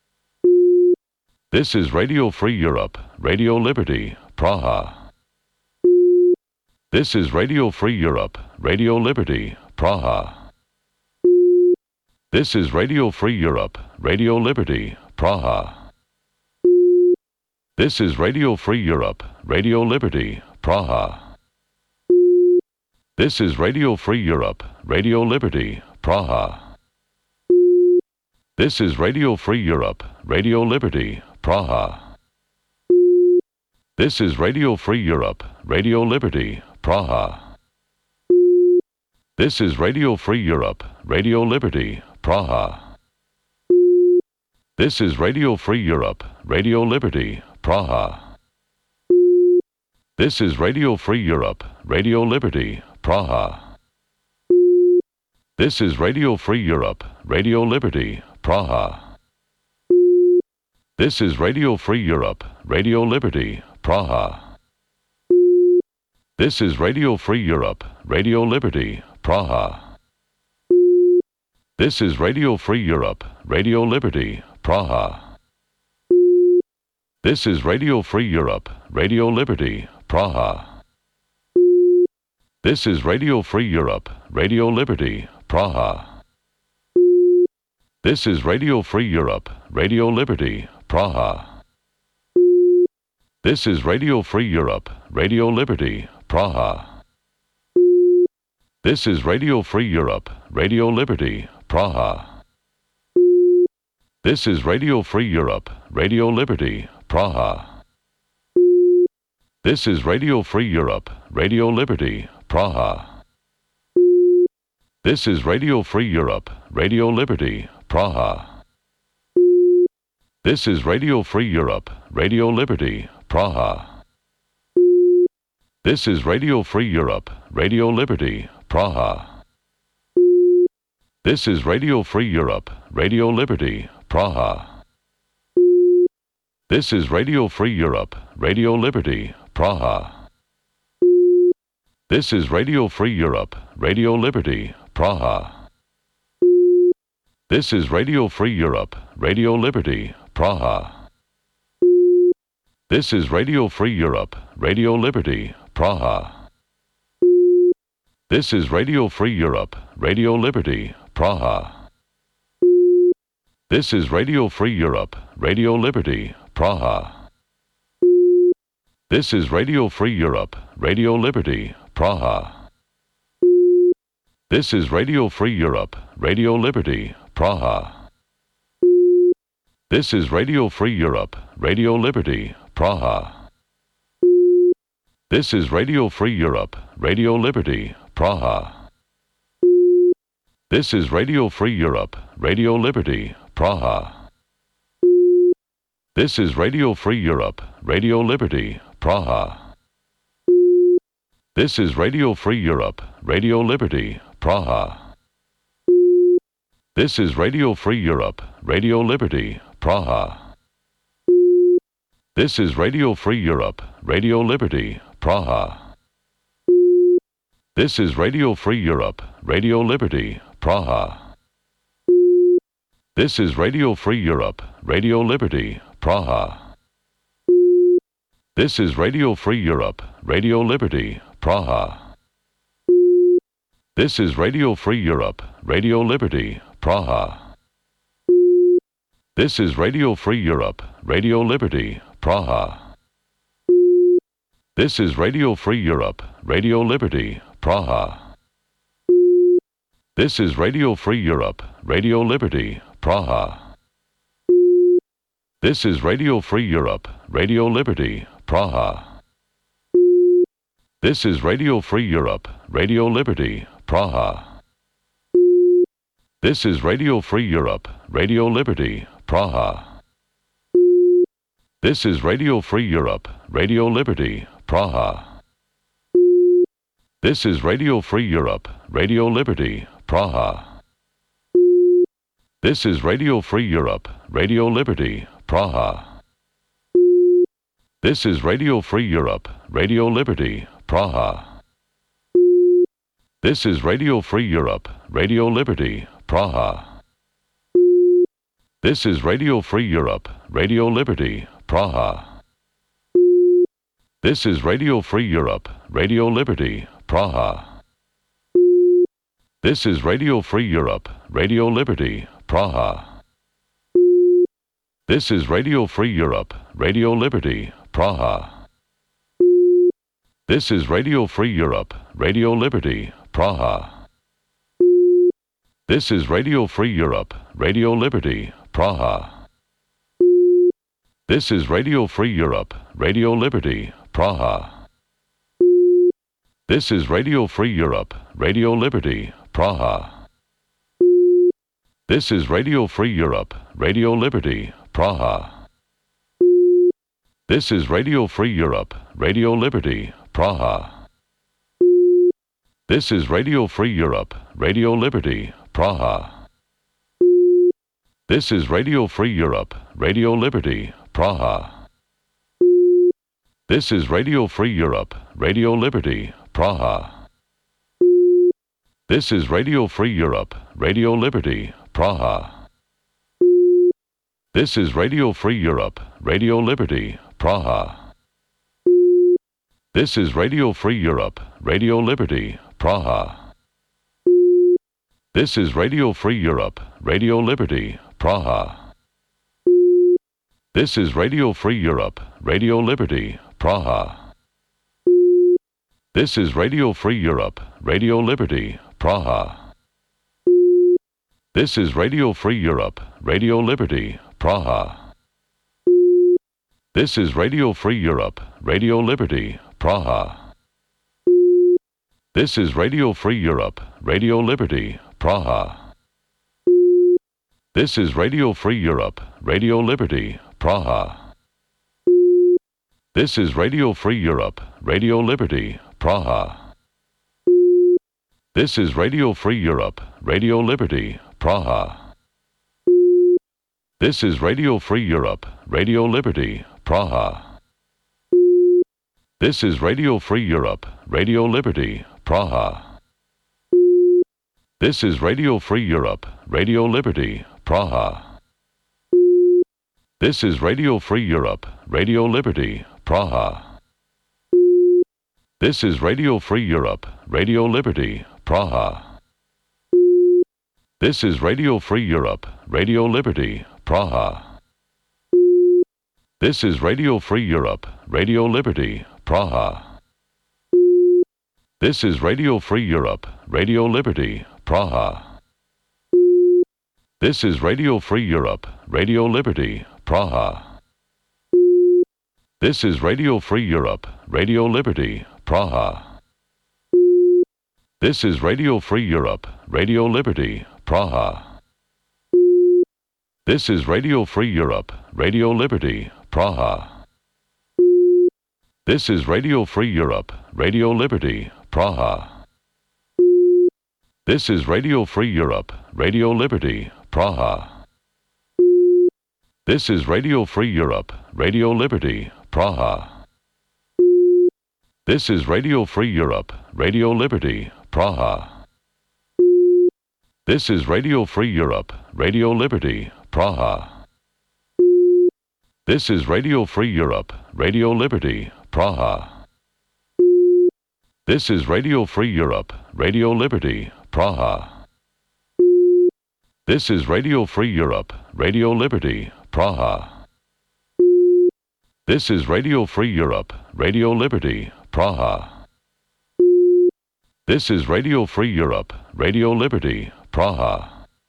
This is Radio Free Europe, Radio Liberty, Praha. This is Radio Free Europe, Radio Liberty, Praha. This is Radio Free Europe, Radio Liberty, Praha. This is Radio Free Europe, Radio Liberty, Praha. This is Radio Free Europe, Radio Liberty, Praha. This is Radio Free Europe, Radio Liberty, Praha. This is Radio Free Europe, Radio Liberty, Praha. This is Radio Free Europe, Radio Liberty, Praha. This is Radio Free Europe, Radio Liberty, Praha. This is Radio Free Europe, Radio Liberty, Praha. This is Radio Free Europe, Radio Liberty, Praha. This is Radio Free Europe, Radio Liberty, Praha. This is Radio Free Europe, Radio Liberty, Praha. This is Radio Free Europe, Radio Liberty, Praha. This is Radio Free Europe, Radio Liberty, Praha. This is Radio Free Europe, Radio Liberty, Praha. This is Radio Free Europe, Radio Liberty, Praha. This is Radio Free Europe, Radio Liberty, Praha. This is Radio Free Europe, Radio Liberty, Praha. This is Radio Free Europe, Radio Liberty, Praha. This is Radio Free Europe, Radio Liberty, Praha. This is Radio Free Europe, Radio Liberty, Praha. This is Radio Free Europe, Radio Liberty, Praha. This is Radio Free Europe, Radio Liberty, Praha. This is Radio Free Europe, Radio Liberty, Praha. This is Radio Free Europe, Radio Liberty, Praha. This is Radio Free Europe, Radio Liberty, Praha. This is Radio Free Europe, Radio Liberty, Praha. This is Radio Free Europe, Radio Liberty, Praha. This is Radio Free Europe, Radio Liberty, Praha. This is Radio Free Europe, Radio Liberty, Praha. This is Radio Free Europe, Radio Liberty, Praha. This is Radio Free Europe, Radio Liberty, Praha. This is Radio Free Europe, Radio Liberty, Praha. This is Radio Free Europe, Radio Liberty, Praha. This is Radio Free Europe, Radio Liberty, Praha. This is Radio Free Europe, Radio Liberty, Praha. This is Radio Free Europe, Radio Liberty, Praha. This is Radio Free Europe, Radio Liberty, Praha. This is Radio Free Europe, Radio Liberty, Praha. This is Radio Free Europe, Radio Liberty, Praha. This is Radio Free Europe, Radio Liberty, Praha. This is Radio Free Europe, Radio Liberty, Praha. This is Radio Free Europe, Radio Liberty, Praha. This is Radio Free Europe, Radio Liberty, Praha. This is Radio Free Europe, Radio Liberty, Praha. This is Radio Free Europe, Radio Liberty, Praha. This is Radio Free Europe, Radio Liberty, Praha. This is Radio Free Europe, Radio Liberty, Praha. This is Radio Free Europe, Radio Liberty, Praha. This is Radio Free Europe, Radio Liberty, Praha. This is Radio Free Europe, Radio Liberty, Praha. This is Radio Free Europe, Radio Liberty, Praha. This is Radio Free Europe, Radio Liberty, Praha. This is Radio Free Europe, Radio Liberty, Praha. This is Radio Free Europe, Radio Liberty, Praha. This is Radio Free Europe, Radio Liberty, Praha. This is Radio Free Europe, Radio Liberty, Praha. This is Radio Free Europe, Radio Liberty, Praha. This is Radio Free Europe, Radio Liberty, Praha. This is Radio Free Europe, Radio Liberty, Praha. This is Radio Free Europe, Radio Liberty, Praha. This is Radio Free Europe, Radio Liberty, Praha. This is Radio Free Europe, Radio Liberty, Praha. This is Radio Free Europe, Radio Liberty, Praha. This is Radio Free Europe, Radio Liberty, Praha. This is Radio Free Europe, Radio Liberty, Praha. This is Radio Free Europe, Radio Liberty, Praha. This is Radio Free Europe, Radio Liberty, Praha. This is Radio Free Europe, Radio Liberty, Praha. This is Radio Free Europe, Radio Liberty, Praha. This is Radio Free Europe, Radio Liberty, Praha. This is Radio Free Europe, Radio Liberty, Praha. This is Radio Free Europe, Radio Liberty, Praha. This is Radio Free Europe, Radio Liberty, Praha. This is Radio Free Europe, Radio Liberty, Praha. This is Radio Free Europe, Radio Liberty, Praha. This is Radio Free Europe, Radio Liberty, Praha. This is Radio Free Europe, Radio Liberty, Praha. This is Radio Free Europe, Radio Liberty, Praha. This is Radio Free Europe, Radio Liberty, Praha. This is Radio Free Europe, Radio Liberty, Praha. This is Radio Free Europe, Radio Liberty, Praha. This is Radio Free Europe, Radio Liberty, Praha. This is Radio Free Europe, Radio Liberty, Praha. This is Radio Free Europe, Radio Liberty, Praha. This is Radio Free Europe, Radio Liberty, Praha. This is Radio Free Europe, Radio Liberty, Praha. This is Radio Free Europe, Radio Liberty, Praha. This is Radio Free Europe, Radio Liberty, Praha. This is Radio Free Europe, Radio Liberty, Praha. This is Radio Free Europe, Radio Liberty, Praha. This is Radio Free Europe, Radio Liberty, Praha. This is Radio Free Europe, Radio Liberty, Praha. This is Radio Free Europe, Radio Liberty, Praha. This is Radio Free Europe, Radio Liberty, Praha. This is Radio Free Europe, Radio Liberty, Praha. This is Radio Free Europe, Radio Liberty, Praha. This is Radio Free Europe, Radio Liberty, Praha. This is Radio Free Europe, Radio Liberty, Praha. This is Radio Free Europe, Radio Liberty, Praha. This is Radio Free Europe, Radio Liberty, Praha.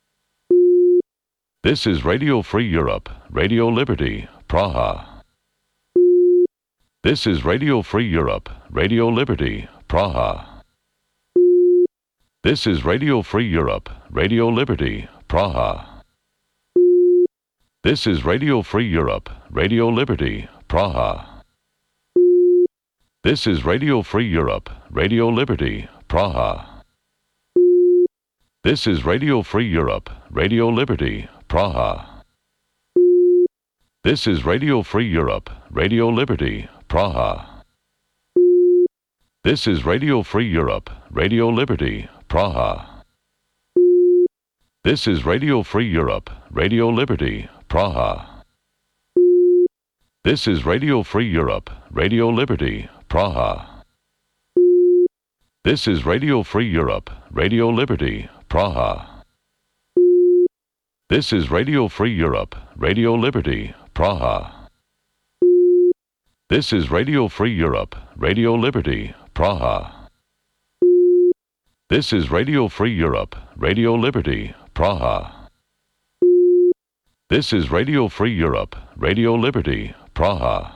This is Radio Free Europe, Radio Liberty, Praha. This is Radio Free Europe, Radio Liberty, Praha. This is Radio Free Europe, Radio Liberty, Praha. This is Radio Free Europe, Radio Liberty, Praha. This is Radio Free Europe, Radio Liberty, Praha. This is Radio Free Europe, Radio Liberty, Praha. This is Radio Free Europe, Radio Liberty, Praha. This is Radio Free Europe, Radio Liberty, Praha. This is Radio Free Europe, Radio Liberty, Praha. This is Radio Free Europe, Radio Liberty, Praha. This is Radio Free Europe, Radio Liberty, Praha. This is Radio Free Europe, Radio Liberty, Praha. This is Radio Free Europe, Radio Liberty, Praha. This is Radio Free Europe, Radio Liberty, Praha. This is Radio Free Europe, Radio Liberty, Praha.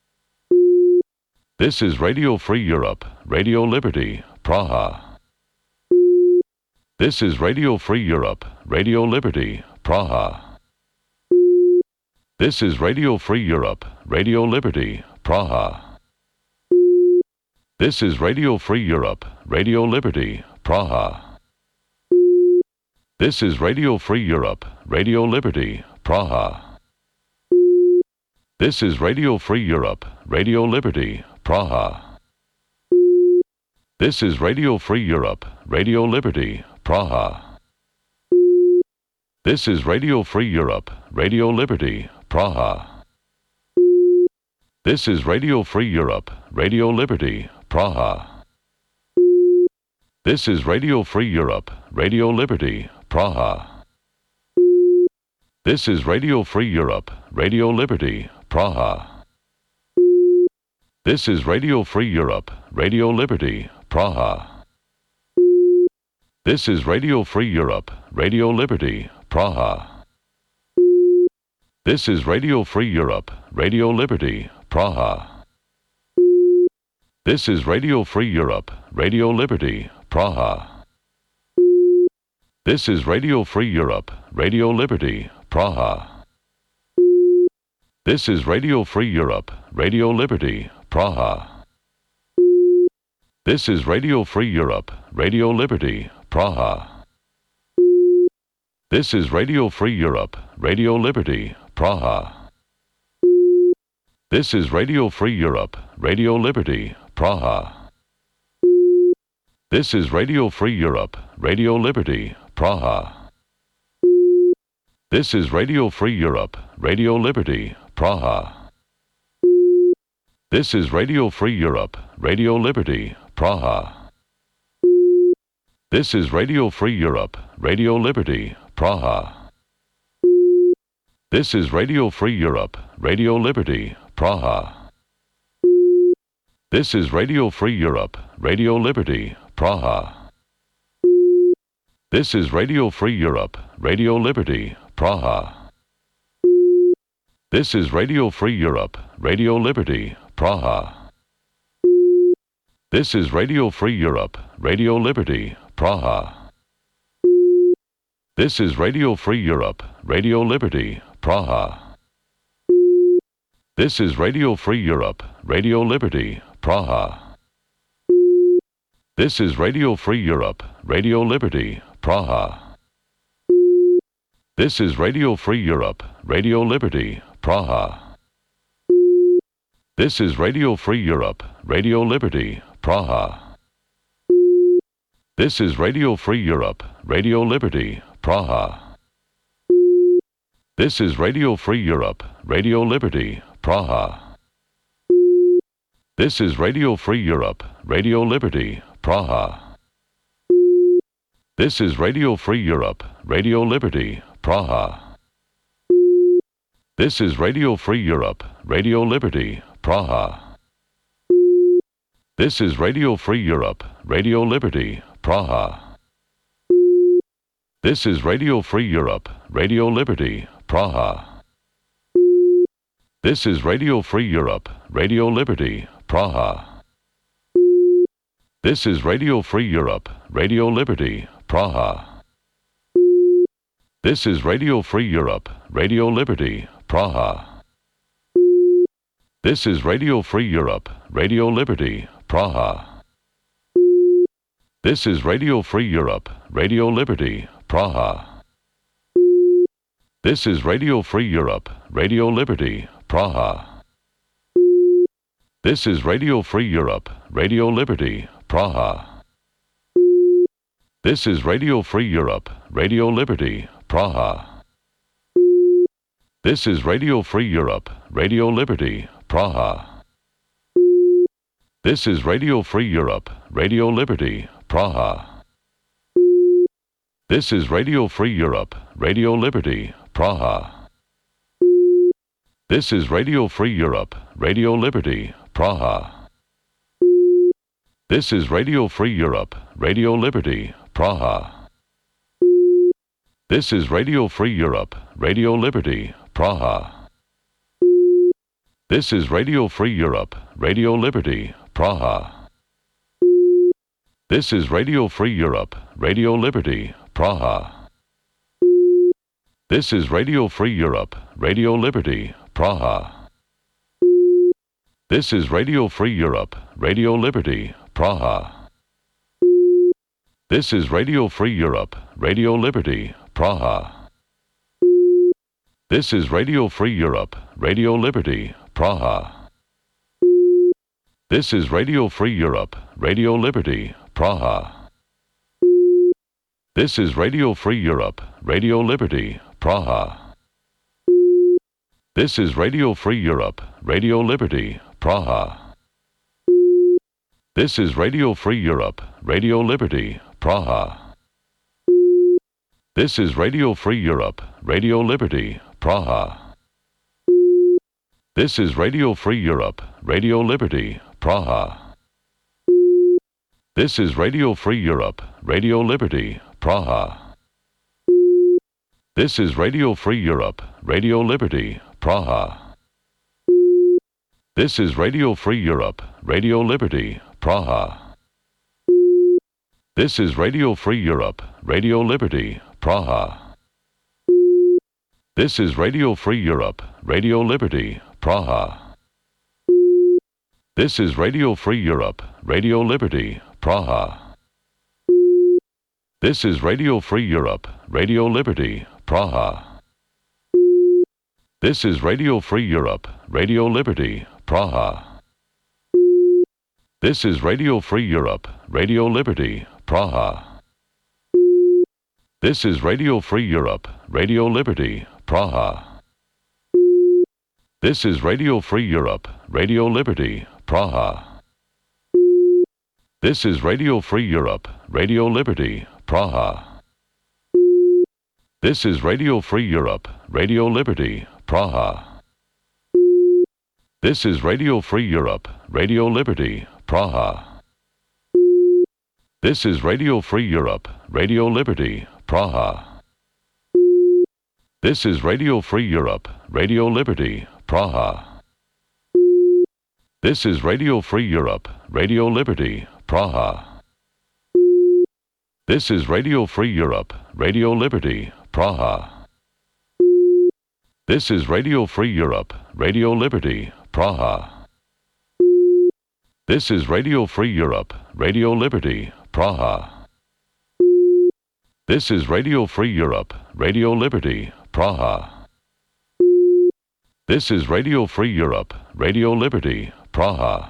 This is Radio Free Europe, Radio Liberty, Praha. This is Radio Free Europe, Radio Liberty, Praha. This is Radio Free Europe, Radio Liberty, Praha. This is Radio Free Europe, Radio Liberty, Praha. This is Radio Free Europe, Radio Liberty, Praha. This is Radio Free Europe, Radio Liberty, Praha. This is Radio Free Europe, Radio Liberty, Praha. This is Radio Free Europe, Radio Liberty, Praha. This is Radio Free Europe, Radio Liberty, Praha. This is Radio Free Europe, Radio Liberty, Praha. This is Radio Free Europe, Radio Liberty, Praha. This is Radio Free Europe, Radio Liberty, Praha. This is Radio Free Europe, Radio Liberty, Praha. This is Radio Free Europe, Radio Liberty, Praha. This is Radio Free Europe, Radio Liberty, Praha. This is Radio Free Europe, Radio Liberty, Praha. This is Radio Free Europe, Radio Liberty, Praha. This is Radio Free Europe, Radio Liberty, Praha. This is Radio Free Europe, Radio Liberty, Praha. This is Radio Free Europe, Radio Liberty, Praha. This is Radio Free Europe, Radio Liberty, Praha. This is Radio Free Europe, Radio Liberty, Praha. This is Radio Free Europe, Radio Liberty, Praha. This is Radio Free Europe, Radio Liberty, Praha. This is Radio Free Europe, Radio Liberty, Praha. This is Radio Free Europe, Radio Liberty, Praha. This is Radio Free Europe, Radio Liberty, Praha. This is Radio Free Europe, Radio Liberty, Praha. This is Radio Free Europe, Radio Liberty, Praha. This is Radio Free Europe, Radio Liberty, Praha. This is Radio Free Europe, Radio Liberty, Praha. This is Radio Free Europe, Radio Liberty, Praha. This is Radio Free Europe, Radio Liberty, Praha. This is Radio Free Europe, Radio Liberty, Praha. This is Radio Free Europe, Radio Liberty, Praha. This is Radio Free Europe, Radio Liberty, Praha. This is Radio Free Europe, Radio Liberty, Praha. This is Radio Free Europe, Radio Liberty, Praha. This is Radio Free Europe, Radio Liberty, Praha. This is Radio Free Europe, Radio Liberty, Praha. This is Radio Free Europe, Radio Liberty, Praha. This is Radio Free Europe, Radio Liberty, Praha. This is Radio Free Europe, Radio Liberty, Praha. This is Radio Free Europe, Radio Liberty, Praha. This is Radio Free Europe, Radio Liberty, Praha. This is Radio Free Europe, Radio Liberty, Praha. This is Radio Free Europe, Radio Liberty, Praha. This is Radio Free Europe, Radio Liberty, Praha. This is Radio Free Europe, Radio Liberty, Praha. This is Radio Free Europe, Radio Liberty, Praha. This is Radio Free Europe, Radio Liberty, Praha. This is Radio Free Europe, Radio Liberty, Praha. This is Radio Free Europe, Radio Liberty, Praha. This is Radio Free Europe, Radio Liberty, Praha. This is Radio Free Europe, Radio Liberty, Praha. This is Radio Free Europe, Radio Liberty, Praha. This is Radio Free Europe, Radio Liberty, Praha. This is Radio Free Europe, Radio Liberty, Praha. This is Radio Free Europe, Radio Liberty, Praha. This is Radio Free Europe, Radio Liberty, Praha. This is Radio Free Europe, Radio Liberty, Praha. This is Radio Free Europe, Radio Liberty, Praha. This is Radio Free Europe, Radio Liberty, Praha. This is Radio Free Europe, Radio Liberty, Praha. This is Radio Free Europe, Radio Liberty, Praha. This is Radio Free Europe, Radio Liberty, Praha. This is Radio Free Europe, Radio Liberty, Praha. This is Radio Free Europe, Radio Liberty, Praha. This is Radio Free Europe, Radio Liberty, Praha. This is Radio Free Europe, Radio Liberty, Praha. This is Radio Free Europe, Radio Liberty, Praha. This is Radio Free Europe, Radio Liberty, Praha. This is Radio Free Europe, Radio Liberty, Praha. This is Radio Free Europe, Radio Liberty, Praha. This is Radio Free Europe, Radio Liberty, Praha. This is Radio Free Europe, Radio Liberty, Praha. This is Radio Free Europe, Radio Liberty, Praha. This is Radio Free Europe, Radio Liberty, Praha. This is Radio Free Europe, Radio Liberty, Praha. This is Radio Free Europe, Radio Liberty, Praha. This is Radio Free Europe, Radio Liberty, Praha. This is Radio Free Europe, Radio Liberty, Praha. This is Radio Free Europe, Radio Liberty, Praha. This is Radio Free Europe, Radio Liberty, Praha. This is Radio Free Europe, Radio Liberty, Praha. This is Radio Free Europe, Radio Liberty, Praha. This is Radio Free Europe, Radio Liberty, Praha. This is Radio Free Europe, Radio Liberty, Praha. This is Radio Free Europe, Radio Liberty, Praha.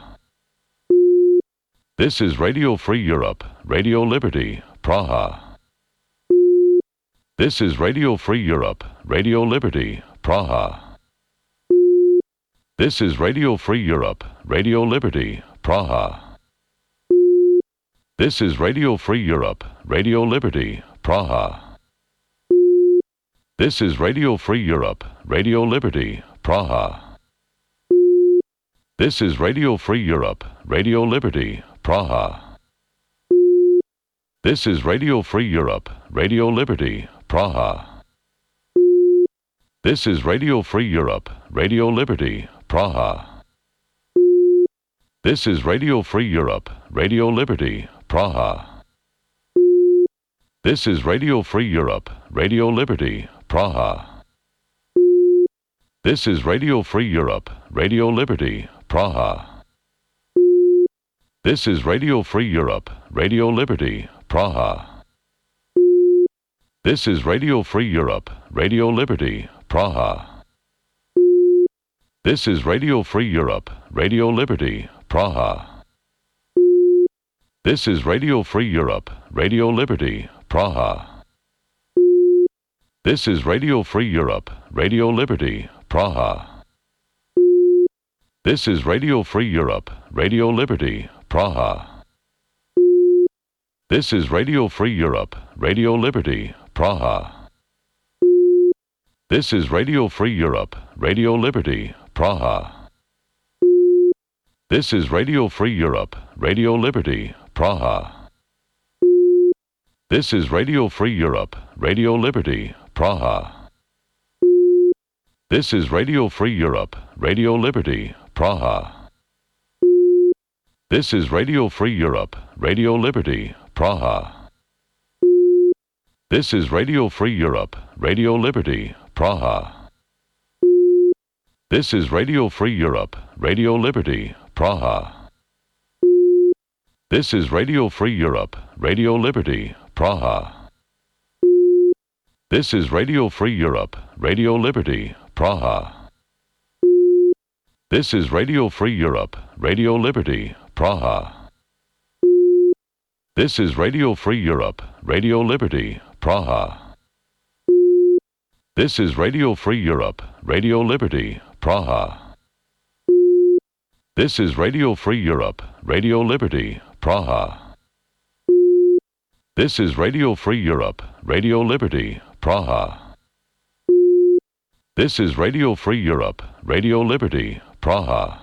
This is Radio Free Europe, Radio Liberty, Praha. This is Radio Free Europe, Radio Liberty, Praha. This is Radio Free Europe, Radio Liberty, Praha. This is Radio Free Europe, Radio Liberty, Praha. This is Radio Free Europe, Radio Liberty, Praha. This is Radio Free Europe, Radio Liberty, Praha. This is Radio Free Europe, Radio Liberty, Praha. This is Radio Free Europe, Radio Liberty, Praha. This is Radio Free Europe, Radio Liberty, Praha. This is Radio Free Europe, Radio Liberty, Praha. This is Radio Free Europe, Radio Liberty, Praha. This is Radio Free Europe, Radio Liberty, Praha. This is Radio Free Europe, Radio Liberty, Praha. This is Radio Free Europe, Radio Liberty, Praha. This is Radio Free Europe, Radio Liberty, Praha. This is Radio Free Europe, Radio Liberty, Praha. This is Radio Free Europe, Radio Liberty, Praha. This is Radio Free Europe, Radio Liberty, Praha. This is Radio Free Europe, Radio Liberty, Praha. This is Radio Free Europe, Radio Liberty, Praha. This is Radio Free Europe, Radio Liberty, Praha. This is Radio Free Europe, Radio Liberty, Praha. This is Radio Free Europe, Radio Liberty, Praha. This is Radio Free Europe, Radio Liberty, Praha. This is Radio Free Europe, Radio Liberty, Praha. This is Radio Free Europe, Radio Liberty, Praha. This is Radio Free Europe, Radio Liberty, Praha. This is Radio Free Europe, Radio Liberty, Praha. This is Radio Free Europe, Radio Liberty, Praha. This is Radio Free Europe, Radio Liberty, Praha. This is Radio Free Europe, Radio Liberty, Praha. This is Radio Free Europe, Radio Liberty, Praha. This is Radio Free Europe, Radio Liberty, Praha.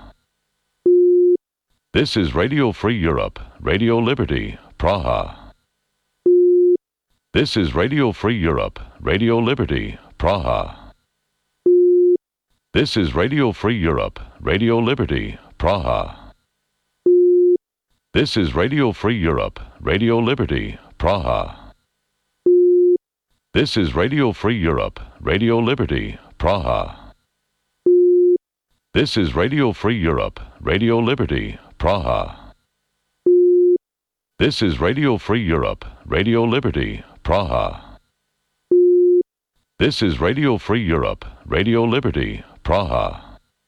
This is Radio Free Europe, Radio Liberty, Praha. This is Radio Free Europe, Radio Liberty, Praha. This is Radio Free Europe, Radio Liberty, Praha. This is Radio Free Europe, Radio Liberty, Praha. This is Radio Free Europe, Radio Liberty, Praha. This is Radio Free Europe, Radio Liberty, Praha. This is Radio Free Europe, Radio Liberty, Praha. This is Radio Free Europe, Radio Liberty, Praha.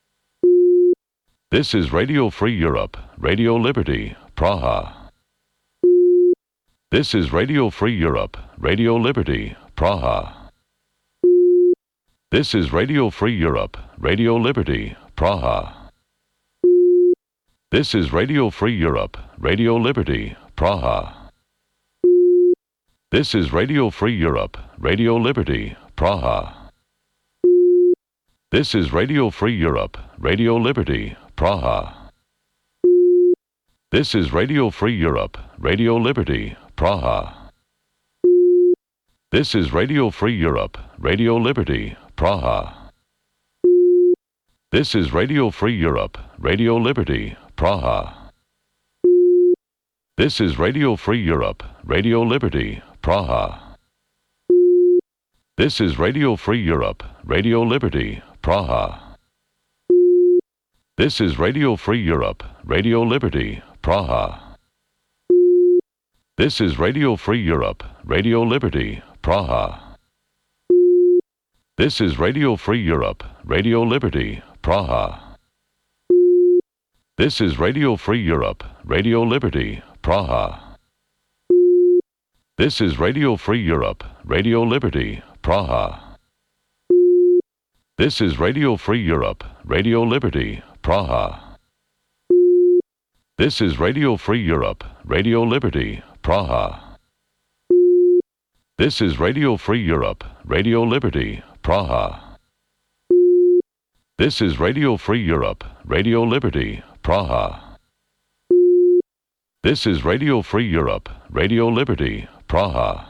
This is Radio Free Europe, Radio Liberty, Praha. This is Radio Free Europe, Radio Liberty, Praha. This is Radio Free Europe, Radio Liberty, Praha. This is Radio Free Europe, Radio Liberty, Praha. This is Radio Free Europe, Radio Liberty, Praha. This is Radio Free Europe, Radio Liberty, Praha. This is Radio Free Europe, Radio Liberty, Praha. This is Radio Free Europe, Radio Liberty, Praha. This is Radio Free Europe, Radio Liberty, Praha. This is Radio Free Europe, Radio Liberty, Praha. This is Radio Free Europe, Radio Liberty, Praha. This is Radio Free Europe, Radio Liberty, Praha. This is Radio Free Europe, Radio Liberty, Praha. This is Radio Free Europe, Radio Liberty, Praha. This is Radio Free Europe, Radio Liberty, Praha. This is Radio Free Europe, Radio Liberty, Praha. This is Radio Free Europe, Radio Liberty, Praha. This is Radio Free Europe, Radio Liberty, Praha. This is Radio Free Europe, Radio Liberty, Praha. This is Radio Free Europe, Radio Liberty, Praha. This is Radio Free Europe, Radio Liberty, Praha.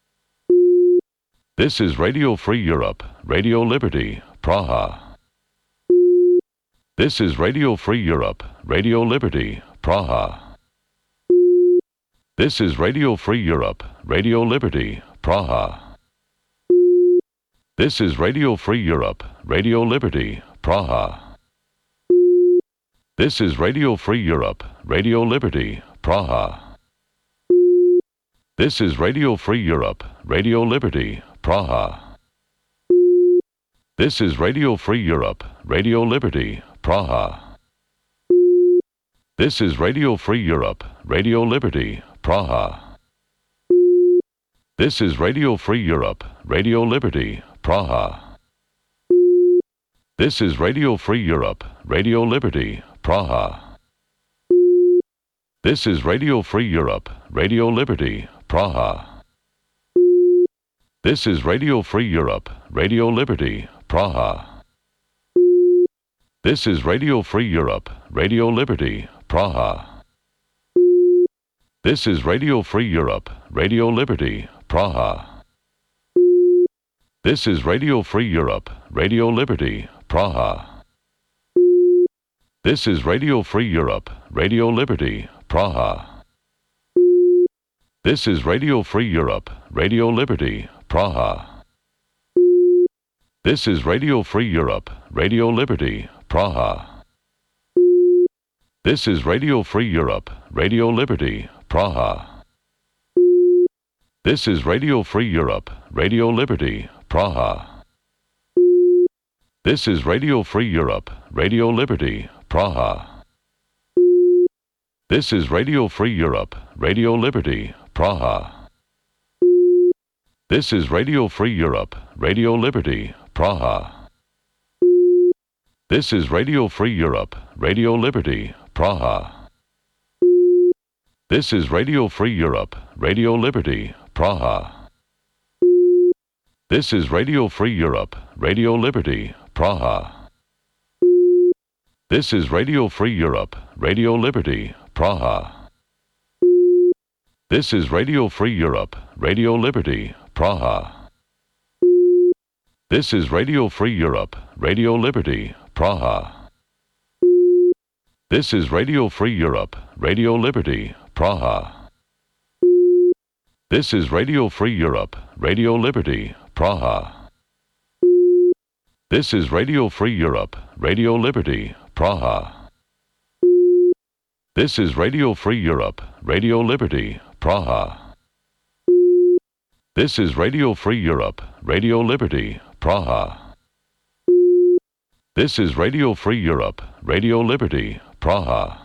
This is Radio Free Europe, Radio Liberty, Praha. This is Radio Free Europe, Radio Liberty, Praha. This is Radio Free Europe, Radio Liberty, Praha. This is Radio Free Europe, Radio Liberty, Praha. This is Radio Free Europe, Radio Liberty, Praha. This is Radio Free Europe, Radio Liberty, Praha. This is Radio Free Europe, Radio Liberty, Praha. This is Radio Free Europe, Radio Liberty, Praha. This is Radio Free Europe, Radio Liberty, Praha. This is Radio Free Europe, Radio Liberty, Praha. This is Radio Free Europe, Radio Liberty, Praha. This is Radio Free Europe, Radio Liberty, Praha. This is Radio Free Europe, Radio Liberty, Praha. This is Radio Free Europe, Radio Liberty, Praha. This is Radio Free Europe, Radio Liberty, Praha. This is Radio Free Europe, Radio Liberty, Praha. This is Radio Free Europe, Radio Liberty, Praha. This is Radio Free Europe, Radio Liberty, Praha. This is Radio Free Europe, Radio Liberty, Praha. This is Radio Free Europe, Radio Liberty, Praha. This is Radio Free Europe, Radio Liberty, Praha. This is Radio Free Europe, Radio Liberty, Praha. This is Radio Free Europe, Radio Liberty, Praha. This is Radio Free Europe, Radio Liberty, Praha. This is Radio Free Europe, Radio Liberty, Praha. This is Radio Free Europe, Radio Liberty, Praha. This is Radio Free Europe, Radio Liberty, Praha. This is Radio Free Europe, Radio Liberty, Praha. This is Radio Free Europe, Radio Liberty, Praha. This is Radio Free Europe, Radio Liberty, Praha. This is Radio Free Europe, Radio Liberty, Praha. This is Radio Free Europe, Radio Liberty, Praha. This is Radio Free Europe, Radio Liberty, Praha. This is Radio Free Europe, Radio Liberty, Praha. This is Radio Free Europe, Radio Liberty, Praha.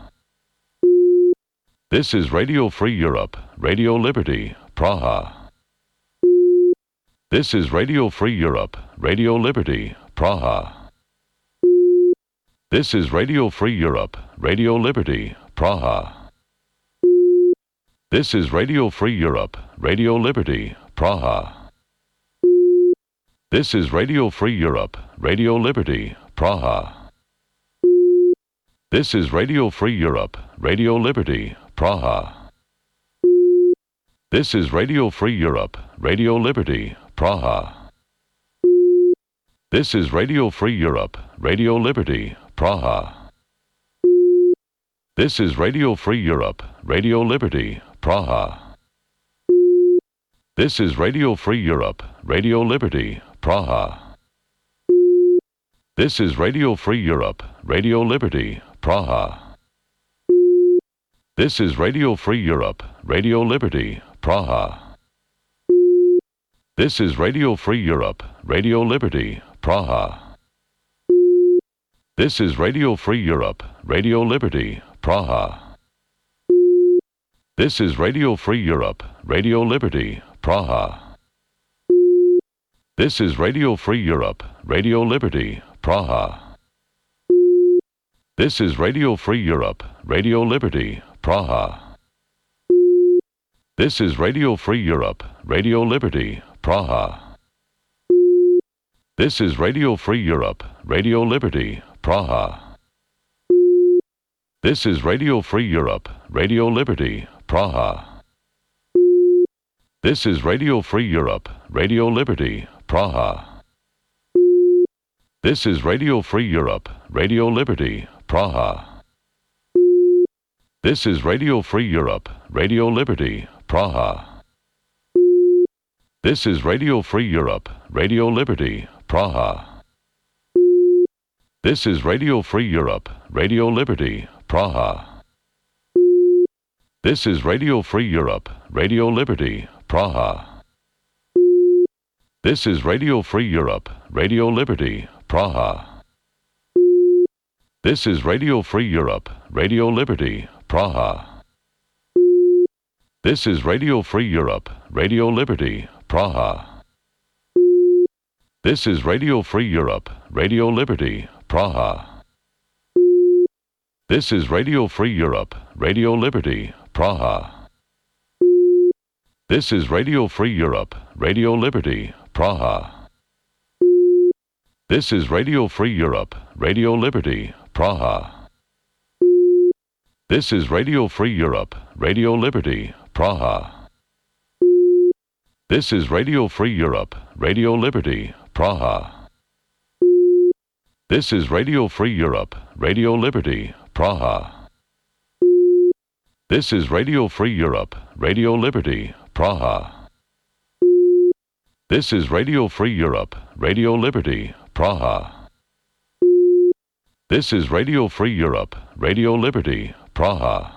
This is Radio Free Europe, Radio Liberty, Praha. This is Radio Free Europe, Radio Liberty, Praha. This is Radio Free Europe, Radio Liberty, Praha. This is Radio Free Europe, Radio Liberty, Praha. This is Radio Free Europe, Radio Liberty, Praha. This is Radio Free Europe, Radio Liberty, Praha. This is Radio Free Europe, Radio Liberty, Praha. This is Radio Free Europe, Radio Liberty, Praha. This is Radio Free Europe, Radio Liberty, Praha. This is Radio Free Europe, Radio Liberty, Praha. This is Radio Free Europe, Radio Liberty, Praha. This is Radio Free Europe, Radio Liberty, Praha. This is Radio Free Europe, Radio Liberty, Praha. This is Radio Free Europe, Radio Liberty, Praha. This is Radio Free Europe, Radio Liberty, Praha. This is Radio Free Europe, Radio Liberty, Praha. This is Radio Free Europe, Radio Liberty, Praha. This is Radio Free Europe, Radio Liberty, Praha. This is Radio Free Europe, Radio Liberty, Praha. This is Radio Free Europe, Radio Liberty, Praha. This is Radio Free Europe, Radio Liberty, Praha. This is Radio Free Europe, Radio Liberty, Praha. This is Radio Free Europe, Radio Liberty, Praha. This is Radio Free Europe, Radio Liberty, Praha. This is Radio Free Europe, Radio Liberty, Praha. This is Radio Free Europe, Radio Liberty, Praha. This is Radio Free Europe, Radio Liberty, Praha. This is Radio Free Europe, Radio Liberty, Praha. This is Radio Free Europe, Radio Liberty, Praha. This is Radio Free Europe, Radio Liberty, Praha. This is Radio Free Europe, Radio Liberty, Praha. This is Radio Free Europe, Radio Liberty, Praha. This is Radio Free Europe, Radio Liberty, Praha. This is Radio Free Europe, Radio Liberty, Praha. This is Radio Free Europe, Radio Liberty, Praha. This is Radio Free Europe, Radio Liberty, Praha. This is Radio Free Europe, Radio Liberty, Praha. This is Radio Free Europe, Radio Liberty, Praha. This is Radio Free Europe, Radio Liberty, Praha.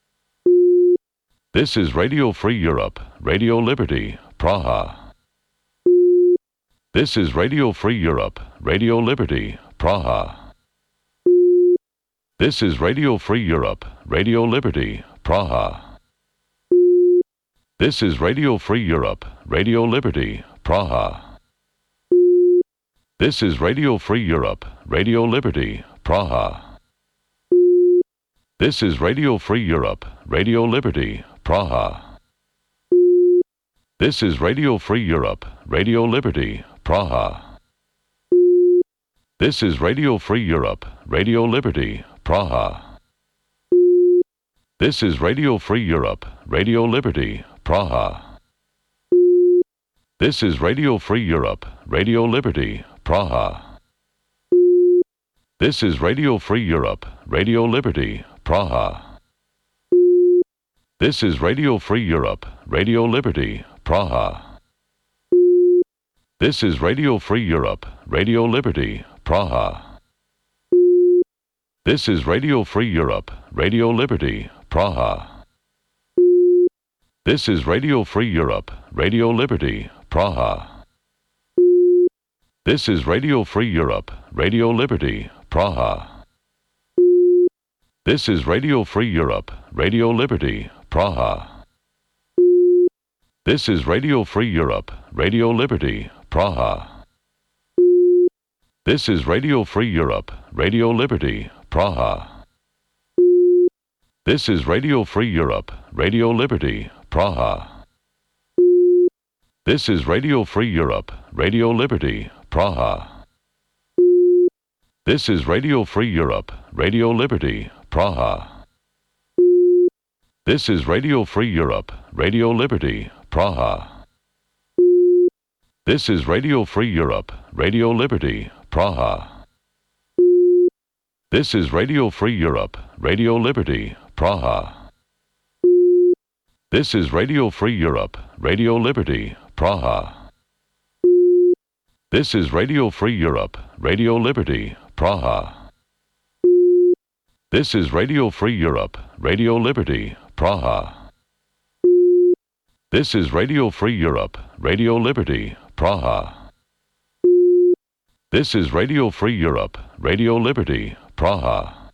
This is Radio Free Europe, Radio Liberty, Praha. This is Radio Free Europe, Radio Liberty, Praha. This is Radio Free Europe, Radio Liberty, Praha. This is Radio Free Europe, Radio Liberty, Praha. This is Radio Free Europe, Radio Liberty, Praha. This is Radio Free Europe, Radio Liberty, Praha. This is Radio Free Europe, Radio Liberty, Praha. This is Radio Free Europe, Radio Liberty, Praha. This is Radio Free Europe, Radio Liberty, Praha. This is Radio Free Europe, Radio Liberty, Praha. This is Radio Free Europe, Radio Liberty, Praha. This is Radio Free Europe, Radio Liberty, Praha. This is Radio Free Europe, Radio Liberty, Praha. This is Radio Free Europe, Radio Liberty, Praha. This is Radio Free Europe, Radio Liberty, Praha. This is Radio Free Europe, Radio Liberty, Praha. This is Radio Free Europe, Radio Liberty, Praha. This is Radio Free Europe, Radio Liberty, Praha. This is Radio Free Europe, Radio Liberty, Praha. This is Radio Free Europe, Radio Liberty, Praha. This is Radio Free Europe, Radio Liberty, Praha. This is Radio Free Europe, Radio Liberty, Praha. This is Radio Free Europe, Radio Liberty, Praha. This is Radio Free Europe, Radio Liberty, Praha. This is Radio Free Europe, Radio Liberty, Praha. This is Radio Free Europe, Radio Liberty, Praha. This is Radio Free Europe, Radio Liberty, Praha. This is Radio Free Europe, Radio Liberty, Praha. This is Radio Free Europe, Radio Liberty, Praha. This is Radio Free Europe, Radio Liberty, Praha.